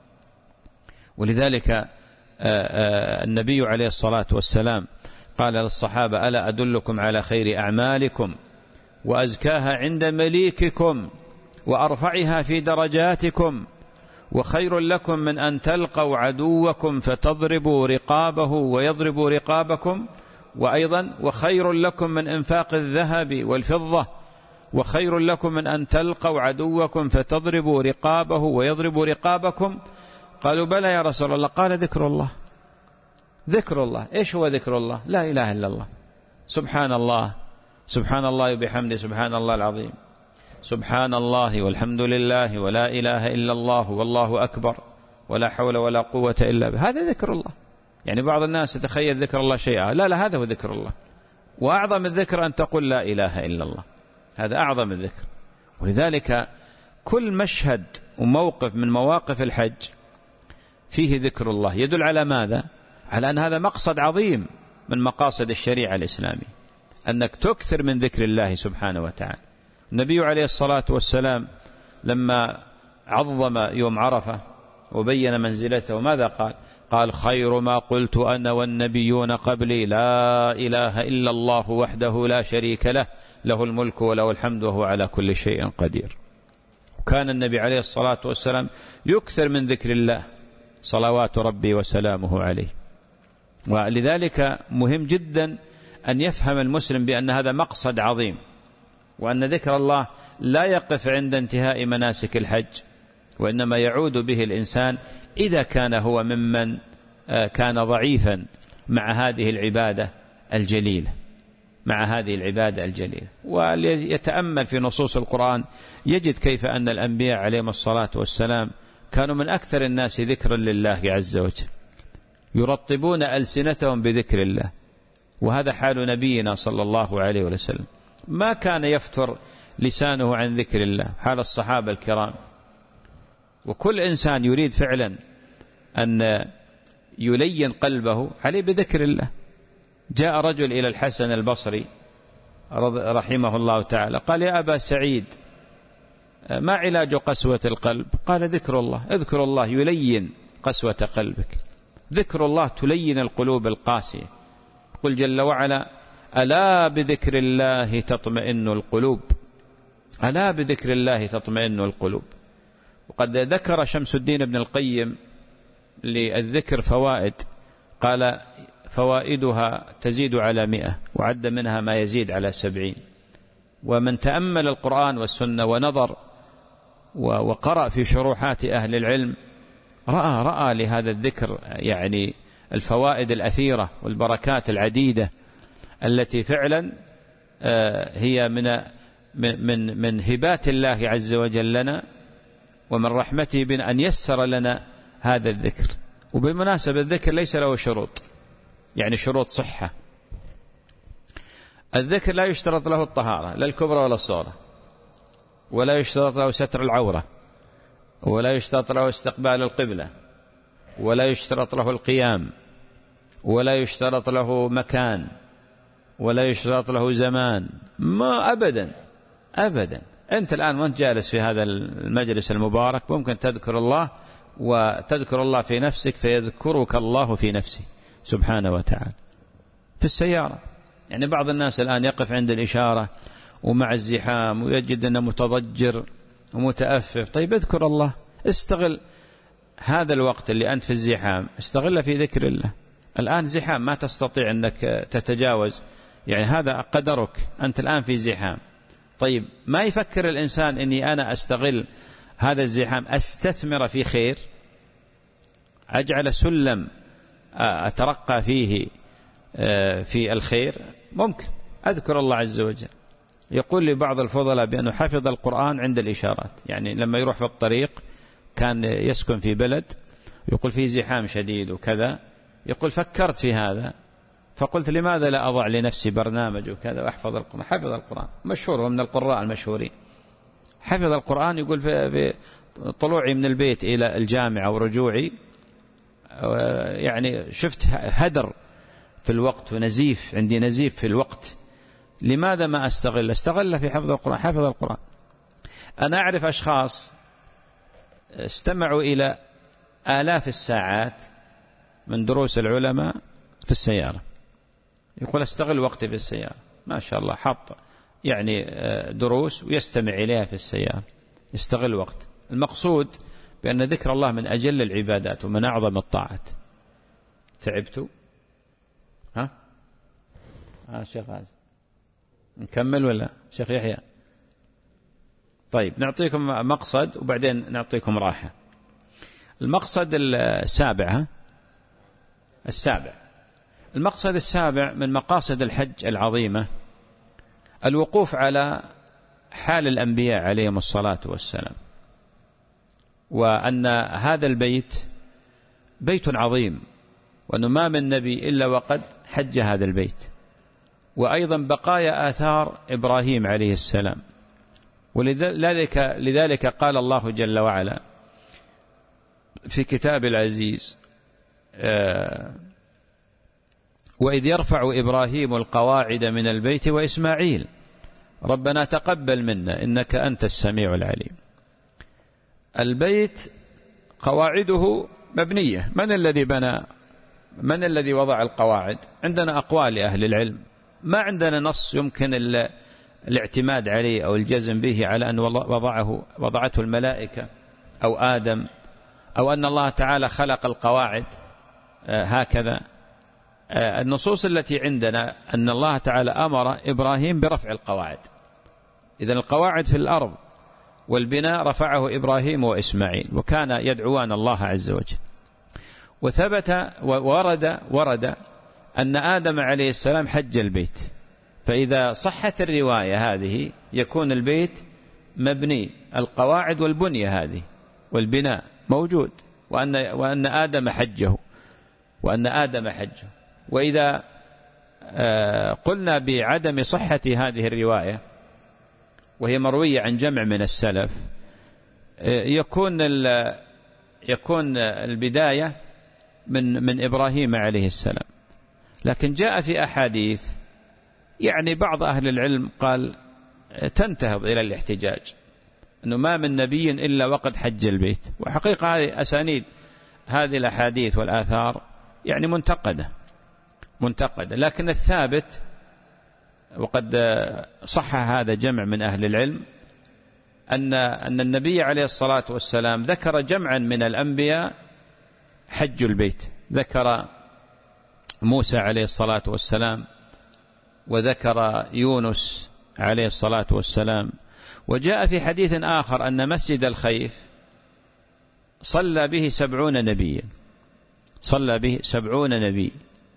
ولذلك النبي عليه الصلاة والسلام قال للصحابة ألا أدلكم على خير أعمالكم وأزكاها عند مليككم وأرفعها في درجاتكم وخير لكم من أن تلقوا عدوكم فتضربوا رقابه ويضربوا رقابكم، وأيضا وخير لكم من إنفاق الذهب والفضة، وخير لكم من أن تلقوا عدوكم فتضربوا رقابه ويضربوا رقابكم. قالوا بلى يا رسول الله. قال ذكر الله. ذكر الله. إيش هو ذكر الله؟ لا إله إلا الله، سبحان الله، سبحان الله وبحمده، سبحان الله العظيم، سبحان الله والحمد لله ولا إله إلا الله والله أكبر ولا حول ولا قوة إلا به. هذا ذكر الله. يعني بعض الناس يتخيل ذكر الله شيئا، لا لا، هذا هو ذكر الله. وأعظم الذكر أن تقول لا إله إلا الله، هذا أعظم الذكر. ولذلك كل مشهد وموقف من مواقف الحج فيه ذكر الله يدل على ماذا؟ على أن هذا مقصد عظيم من مقاصد الشريعة الإسلامية، أنك تكثر من ذكر الله سبحانه وتعالى. النبي عليه الصلاة والسلام لما عظم يوم عرفة وبين منزلته ماذا قال؟ قال خير ما قلت أنا والنبيون قبلي لا إله إلا الله وحده لا شريك له له الملك وله الحمد وهو على كل شيء قدير. وكان النبي عليه الصلاة والسلام يكثر من ذكر الله صلوات ربي وسلامه عليه. ولذلك مهم جدا أن يفهم المسلم بأن هذا مقصد عظيم، وأن ذكر الله لا يقف عند انتهاء مناسك الحج، وإنما يعود به الإنسان إذا كان هو ممن كان ضعيفا مع هذه العبادة الجليلة مع هذه العبادة الجليلة. وليتأمل في نصوص القرآن يجد كيف أن الأنبياء عليهم الصلاة والسلام كانوا من أكثر الناس ذكرا لله عز وجل، يرطبون ألسنتهم بذكر الله. وهذا حال نبينا صلى الله عليه وسلم، ما كان يفتر لسانه عن ذكر الله، حال الصحابة الكرام. وكل إنسان يريد فعلا أن يلين قلبه عليه بذكر الله. جاء رجل إلى الحسن البصري رحمه الله تعالى قال يا أبا سعيد ما علاج قسوة القلب؟ قال ذكر الله. اذكر الله يلين قسوة قلبك، ذكر الله تلين القلوب القاسية. قل جل وعلا ألا بذكر الله تطمئن القلوب، ألا بذكر الله تطمئن القلوب. وقد ذكر شمس الدين ابن القيم للذكر فوائد، قال فوائدها تزيد على مئة، وعد منها ما يزيد على سبعين. ومن تأمل القرآن والسنة ونظر وقرأ في شروحات أهل العلم رأى رأى لهذا الذكر يعني الفوائد الأثيرة والبركات العديدة التي فعلا هي من من من هبات الله عز وجل لنا ومن رحمته بنا أن يسر لنا هذا الذكر. وبالمناسبة الذكر ليس له شروط، يعني شروط صحة. الذكر لا يشترط له الطهارة لا الكبرى ولا الصغرى، ولا يشترط له ستر العورة، ولا يشترط له استقبال القبلة، ولا يشترط له القيام، ولا يشترط له مكان، ولا يشترط له زمان، ما أبدا أبدا. أنت الآن وأنت جالس في هذا المجلس المبارك ممكن تذكر الله، وتذكر الله في نفسك فيذكرك الله في نفسه سبحانه وتعالى. في السيارة يعني بعض الناس الآن يقف عند الإشارة ومع الزحام ويجد أنه متضجر ومتأفف. طيب اذكر الله، استغل هذا الوقت اللي أنت في الزحام، استغل في ذكر الله. الآن زحام ما تستطيع أنك تتجاوز، يعني هذا قدرك، أنت الآن في زحام. طيب ما يفكر الإنسان أني أنا أستغل هذا الزحام أستثمر في خير، أجعل سلم أترقى فيه في الخير؟ ممكن أذكر الله عز وجل، يقول لي بعض الفضلاء بأنه حفظ القرآن عند الإشارات، يعني لما يروح في الطريق، كان يسكن في بلد يقول فيه زحام شديد وكذا، يقول فكرت في هذا فقلت لماذا لا أضع لنفسي برنامج وكذا وأحفظ القرآن. حفظ القرآن، مشهور ومن القراء المشهورين، حفظ القرآن. يقول في طلوعي من البيت إلى الجامعة ورجوعي يعني شفت هدر في الوقت ونزيف، عندي نزيف في الوقت، لماذا ما أستغل؟ استغل في حفظ القرآن. حفظ القرآن. أنا أعرف أشخاص استمعوا إلى آلاف الساعات من دروس العلماء في السيارة، يقول استغل وقتي في السيارة، ما شاء الله حط يعني دروس ويستمع إليها في السيارة، يستغل وقت. المقصود بأن ذكر الله من أجل العبادات ومن أعظم الطاعات. تعبتوا؟ ها؟ ها شيخ عازم نكمل ولا شيخ يحيى؟ طيب نعطيكم مقصد وبعدين نعطيكم راحة. المقصد السابع، ها؟ السابع المقصد السابع من مقاصد الحج العظيمة الوقوف على حال الأنبياء عليهم الصلاة والسلام، وأن هذا البيت بيت عظيم، وأنه ما من نبي إلا وقد حج هذا البيت، وأيضا بقايا آثار إبراهيم عليه السلام. ولذلك لذلك قال الله جل وعلا في كتاب العزيز: آه وإذ يرفع إبراهيم القواعد من البيت وإسماعيل ربنا تقبل منا إنك أنت السميع العليم. البيت قواعده مبنية. من الذي بنى؟ من الذي وضع القواعد؟ عندنا أقوال لأهل العلم، ما عندنا نص يمكن الاعتماد عليه أو الجزم به على أن وضعه وضعته الملائكة أو آدم، أو أن الله تعالى خلق القواعد هكذا. النصوص التي عندنا أن الله تعالى أمر إبراهيم برفع القواعد، إذن القواعد في الأرض والبناء رفعه إبراهيم وإسماعيل، وكان يدعوان الله عز وجل. وثبت وورد ورد أن آدم عليه السلام حج البيت، فإذا صحت الرواية هذه يكون البيت مبني، القواعد والبنية هذه والبناء موجود، وأن وأن آدم حجه وأن آدم حجه. وإذا قلنا بعدم صحة هذه الرواية وهي مروية عن جمع من السلف، يكون يكون البداية من من إبراهيم عليه السلام. لكن جاء في أحاديث يعني بعض أهل العلم قال تنتهض إلى الاحتجاج، أنه ما من نبي إلا وقد حج البيت. وحقيقة هذه أسانيد هذه الأحاديث والآثار يعني منتقدة منتقدة لكن الثابت، وقد صح هذا جمع من أهل العلم، أن أن النبي عليه الصلاة والسلام ذكر جمعا من الأنبياء حج البيت، ذكر موسى عليه الصلاة والسلام، وذكر يونس عليه الصلاة والسلام. وجاء في حديث آخر أن مسجد الخيف صلى به سبعون نبيا، صلى به سبعون نبي.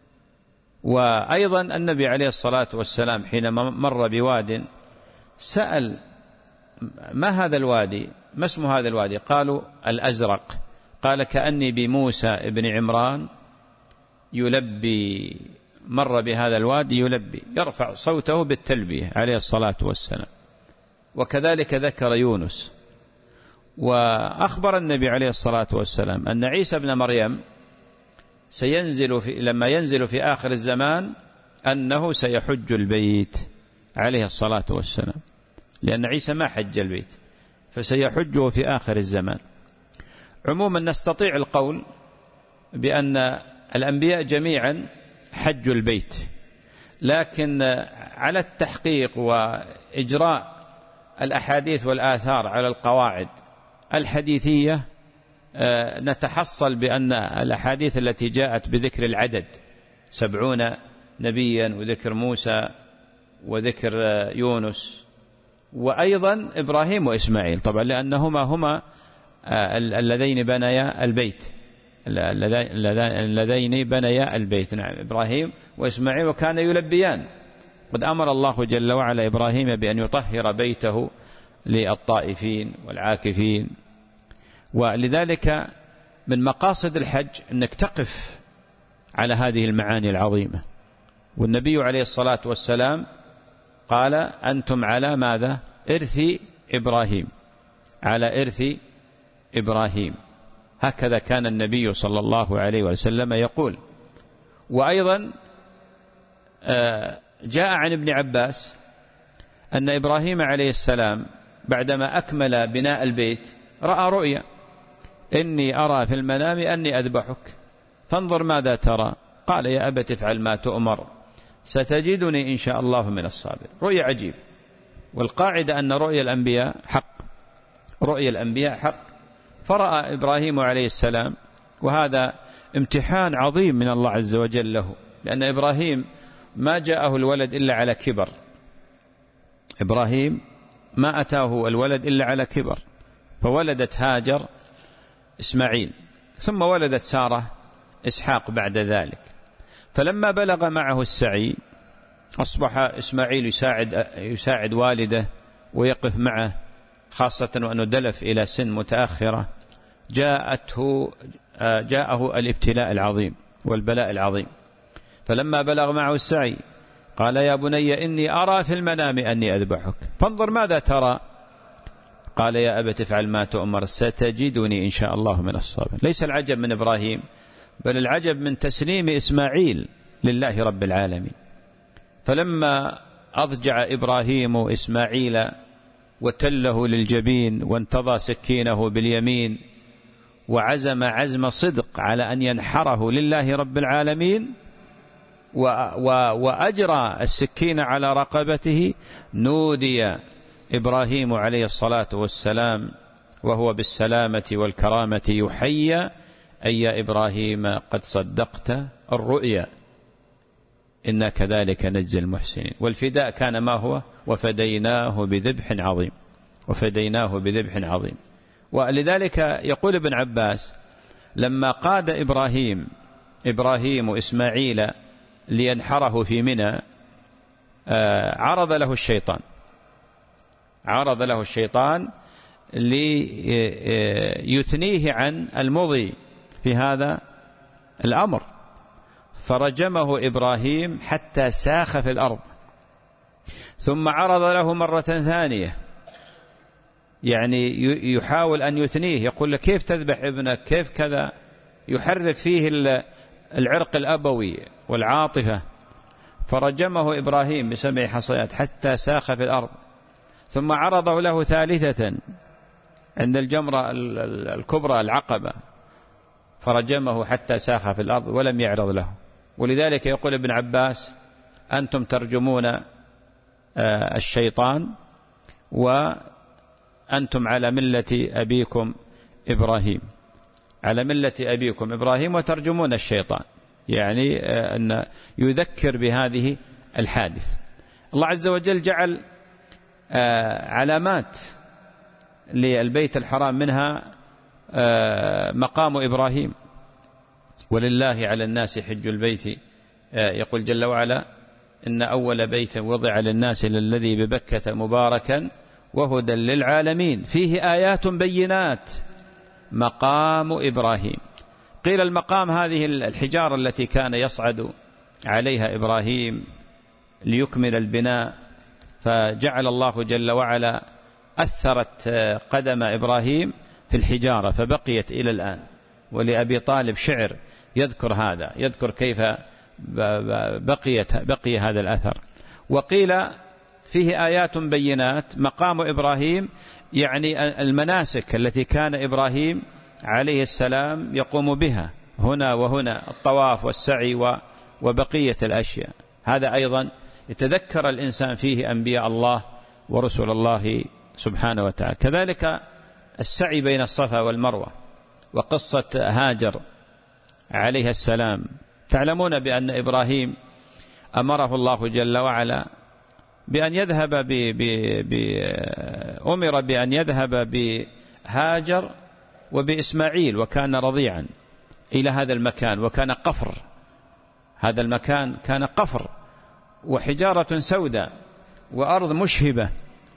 وأيضا النبي عليه الصلاة والسلام حينما مر بواد سأل ما هذا الوادي، ما اسم هذا الوادي؟ قالوا الأزرق. قال كأني بموسى ابن عمران يلبي، مر بهذا الوادي يلبي، يرفع صوته بالتلبية عليه الصلاة والسلام. وكذلك ذكر يونس. وأخبر النبي عليه الصلاة والسلام أن عيسى بن مريم سينزل في لما ينزل في آخر الزمان أنه سيحج البيت عليه الصلاة والسلام، لأن عيسى ما حج البيت فسيحجه في آخر الزمان. عموما نستطيع القول بأن الأنبياء جميعا حجوا البيت، لكن على التحقيق وإجراء الأحاديث والآثار على القواعد الحديثية نتحصل بأن الأحاديث التي جاءت بذكر العدد سبعون نبيا، وذكر موسى، وذكر يونس، وأيضا إبراهيم وإسماعيل طبعا لأنهما هما اللذين بنيا البيت اللذين بنيا البيت نعم إبراهيم وإسماعيل، وكان يلبيان قد أمر الله جل وعلا إبراهيم بأن يطهر بيته للطائفين والعاكفين، ولذلك من مقاصد الحج أنك تقف على هذه المعاني العظيمة. والنبي عليه الصلاة والسلام قال أنتم على ماذا؟ إرث إبراهيم، على إرث إبراهيم. هكذا كان النبي صلى الله عليه وسلم يقول. وأيضا جاء عن ابن عباس أن إبراهيم عليه السلام بعدما أكمل بناء البيت رأى رؤيا: إني أرى في المنام أني أذبحك فانظر ماذا ترى. قال: يا أبت افعل ما تؤمر ستجدني إن شاء الله من الصابر. رؤيا عجيب، والقاعدة أن رؤيا الأنبياء حق، رؤيا الأنبياء حق. فرأى إبراهيم عليه السلام، وهذا امتحان عظيم من الله عز وجل له، لأن إبراهيم ما جاءه الولد إلا على كبر. إبراهيم ما أتاه الولد إلا على كبر، فولدت هاجر إسماعيل، ثم ولدت سارة إسحاق بعد ذلك. فلما بلغ معه السعي أصبح إسماعيل يساعد, يساعد والده ويقف معه، خاصة وأنه دلف إلى سن متأخرة. جاءته جاءه الابتلاء العظيم والبلاء العظيم. فلما بلغ معه السعي قال: يا بني إني أرى في المنام أني أذبحك فانظر ماذا ترى. قال: يا أبت افعل ما تؤمر ستجدني إن شاء الله من الصابرين. ليس العجب من إبراهيم، بل العجب من تسليم إسماعيل لله رب العالمين. فلما أضجع إبراهيم إسماعيل وتله للجبين وانتضى سكينه باليمين وعزم عزم صدق على أن ينحره لله رب العالمين وأجرى السكين على رقبته، نودي إبراهيم عليه الصلاة والسلام وهو بالسلامة والكرامة يحيى: أي يا إبراهيم قد صدقت الرؤيا إنا كذلك نجزي المحسنين. والفداء كان ما هو؟ وفديناه بذبح عظيم، وفديناه بذبح عظيم. ولذلك يقول ابن عباس: لما قاد إبراهيم إبراهيم إسماعيل لينحره في منى عرض له الشيطان عرض له الشيطان ليثنيه عن المضي في هذا الأمر، فرجمه إبراهيم حتى ساخ في الأرض، ثم عرض له مرة ثانية، يعني يحاول أن يثنيه، يقول له: كيف تذبح ابنك؟ كيف كذا؟ يحرك فيه العرق الأبوي والعاطفة. فرجمه إبراهيم بسبع حصيات حتى ساخ في الأرض، ثم عرضه له ثالثة عند الجمرة الكبرى العقبة، فرجمه حتى ساخ في الأرض ولم يعرض له. ولذلك يقول ابن عباس: أنتم ترجمون الشيطان وأنتم على ملة أبيكم إبراهيم، على ملة أبيكم إبراهيم وترجمون الشيطان، يعني أن يذكر بهذه الحادث. الله عز وجل جعل علامات للبيت الحرام، منها مقام إبراهيم: ولله على الناس حج البيت، يقول جل وعلا: إن أول بيت وضع للناس للذي ببكة مباركا وهدى للعالمين فيه آيات بينات مقام إبراهيم. قيل المقام هذه الحجارة التي كان يصعد عليها إبراهيم ليكمل البناء، فجعل الله جل وعلا أثرت قدم إبراهيم في الحجارة فبقيت إلى الآن. ولأبي طالب شعر يذكر هذا، يذكر كيف بقيت بقي هذا الأثر. وقيل فيه آيات بينات مقام إبراهيم، يعني المناسك التي كان إبراهيم عليه السلام يقوم بها هنا وهنا، الطواف والسعي وبقية الأشياء. هذا أيضا يتذكر الإنسان فيه أنبياء الله ورسل الله سبحانه وتعالى. كذلك السعي بين الصفا والمروة، وقصة هاجر عليه السلام. تعلمون بأن إبراهيم أمره الله جل وعلا بأن يذهب ب ب ب أمر بأن يذهب بهاجر وبإسماعيل، وكان رضيعا، إلى هذا المكان، وكان قفر، هذا المكان كان قفر، وحجارة سوداء وأرض مشهبة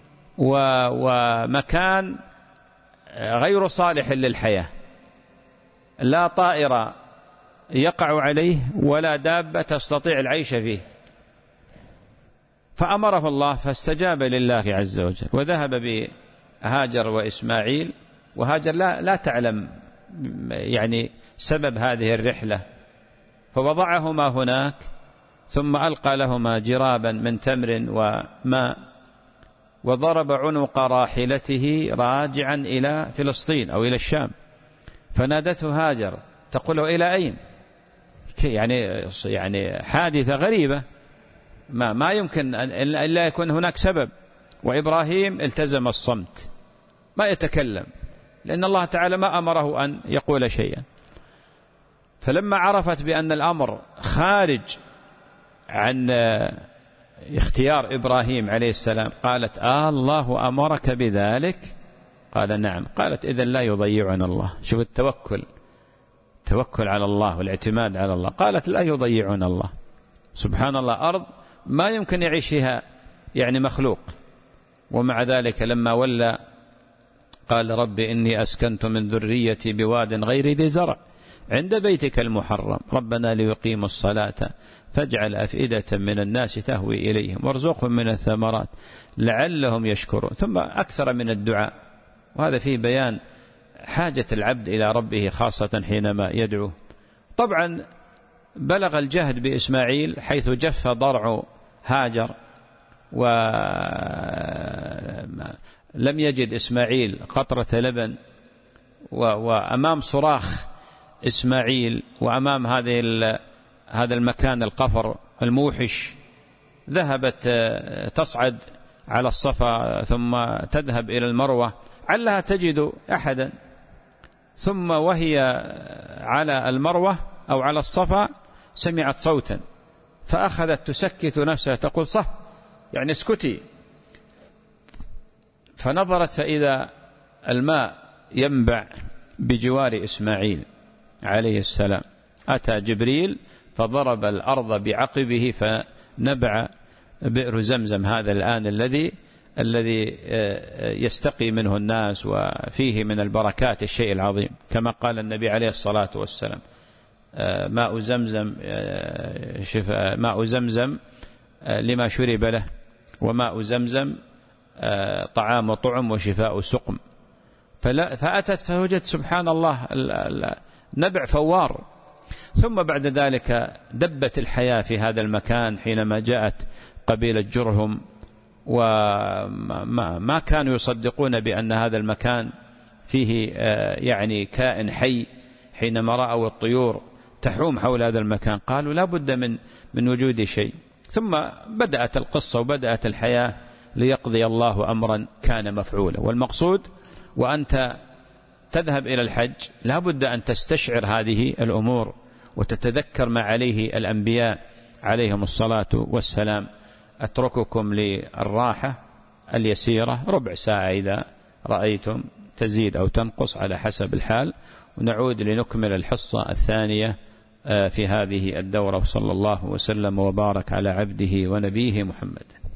ومكان غير صالح للحياة، لا طائر يقع عليه ولا دابة تستطيع العيش فيه. فأمره الله فاستجاب لله عز وجل، وذهب بهاجر وإسماعيل، وهاجر لا, لا تعلم يعني سبب هذه الرحلة، فوضعهما هناك ثم ألقى لهما جرابا من تمر وماء، وضرب عنق راحلته راجعا إلى فلسطين أو إلى الشام، فنادته هاجر تقول له إلى أين؟ يعني يعني حادثة غريبة ما ما يمكن إلا يكون هناك سبب. وإبراهيم التزم الصمت، ما يتكلم، لأن الله تعالى ما أمره أن يقول شيئا. فلما عرفت بأن الأمر خارج عن اختيار إبراهيم عليه السلام قالت آه الله أمرك بذلك؟ قال نعم. قالت إذن لا يضيعنا الله. شوف التوكل، توكل على الله والاعتماد على الله. قالت لا يضيعنا الله. سبحان الله، أرض ما يمكن يعيش فيها يعني مخلوق، ومع ذلك لما ولى قال رب إني أسكنت من ذريتي بواد غير ذي زرع عند بيتك المحرم ربنا ليقيموا الصلاة فاجعل أفئدة من الناس تهوي إليهم وارزقهم من الثمرات لعلهم يشكرون. ثم أكثر من الدعاء، وهذا فيه بيان حاجة العبد إلى ربه خاصة حينما يدعو. طبعا بلغ الجهد بإسماعيل حيث جف ضرع هاجر، ولم يجد إسماعيل قطرة لبن، وأمام صراخ إسماعيل وأمام هذه هذا المكان القفر الموحش ذهبت تصعد على الصفا ثم تذهب إلى المروة علها تجد أحدا، ثم وهي على المروة أو على الصفا سمعت صوتا فأخذت تسكت نفسها تقول صح يعني اسكتي، فنظرت فإذا الماء ينبع بجوار إسماعيل عليه السلام. أتى جبريل فضرب الأرض بعقبه فنبع بئر زمزم هذا الآن الذي الذي يستقي منه الناس، وفيه من البركات الشيء العظيم، كما قال النبي عليه الصلاة والسلام ماء زمزم شفاء، ماء زمزم لما شرب له، وماء زمزم طعام وطعم وشفاء سقم. فأتت فوجدت سبحان الله نبع فوار. ثم بعد ذلك دبت الحياة في هذا المكان حينما جاءت قبيلة جرهم، وما كانوا يصدقون بأن هذا المكان فيه يعني كائن حي. حينما رأوا الطيور تحوم حول هذا المكان قالوا لا بد من من وجود شيء. ثم بدأت القصة وبدأت الحياة ليقضي الله أمرا كان مفعولا. والمقصود وأنت تذهب إلى الحج لا بد أن تستشعر هذه الأمور وتتذكر ما عليه الأنبياء عليهم الصلاة والسلام. أترككم للراحة اليسيرة ربع ساعة إذا رأيتم، تزيد أو تنقص على حسب الحال، ونعود لنكمل الحصة الثانية في هذه الدورة. صلى الله وسلم وبارك على عبده ونبيه محمد.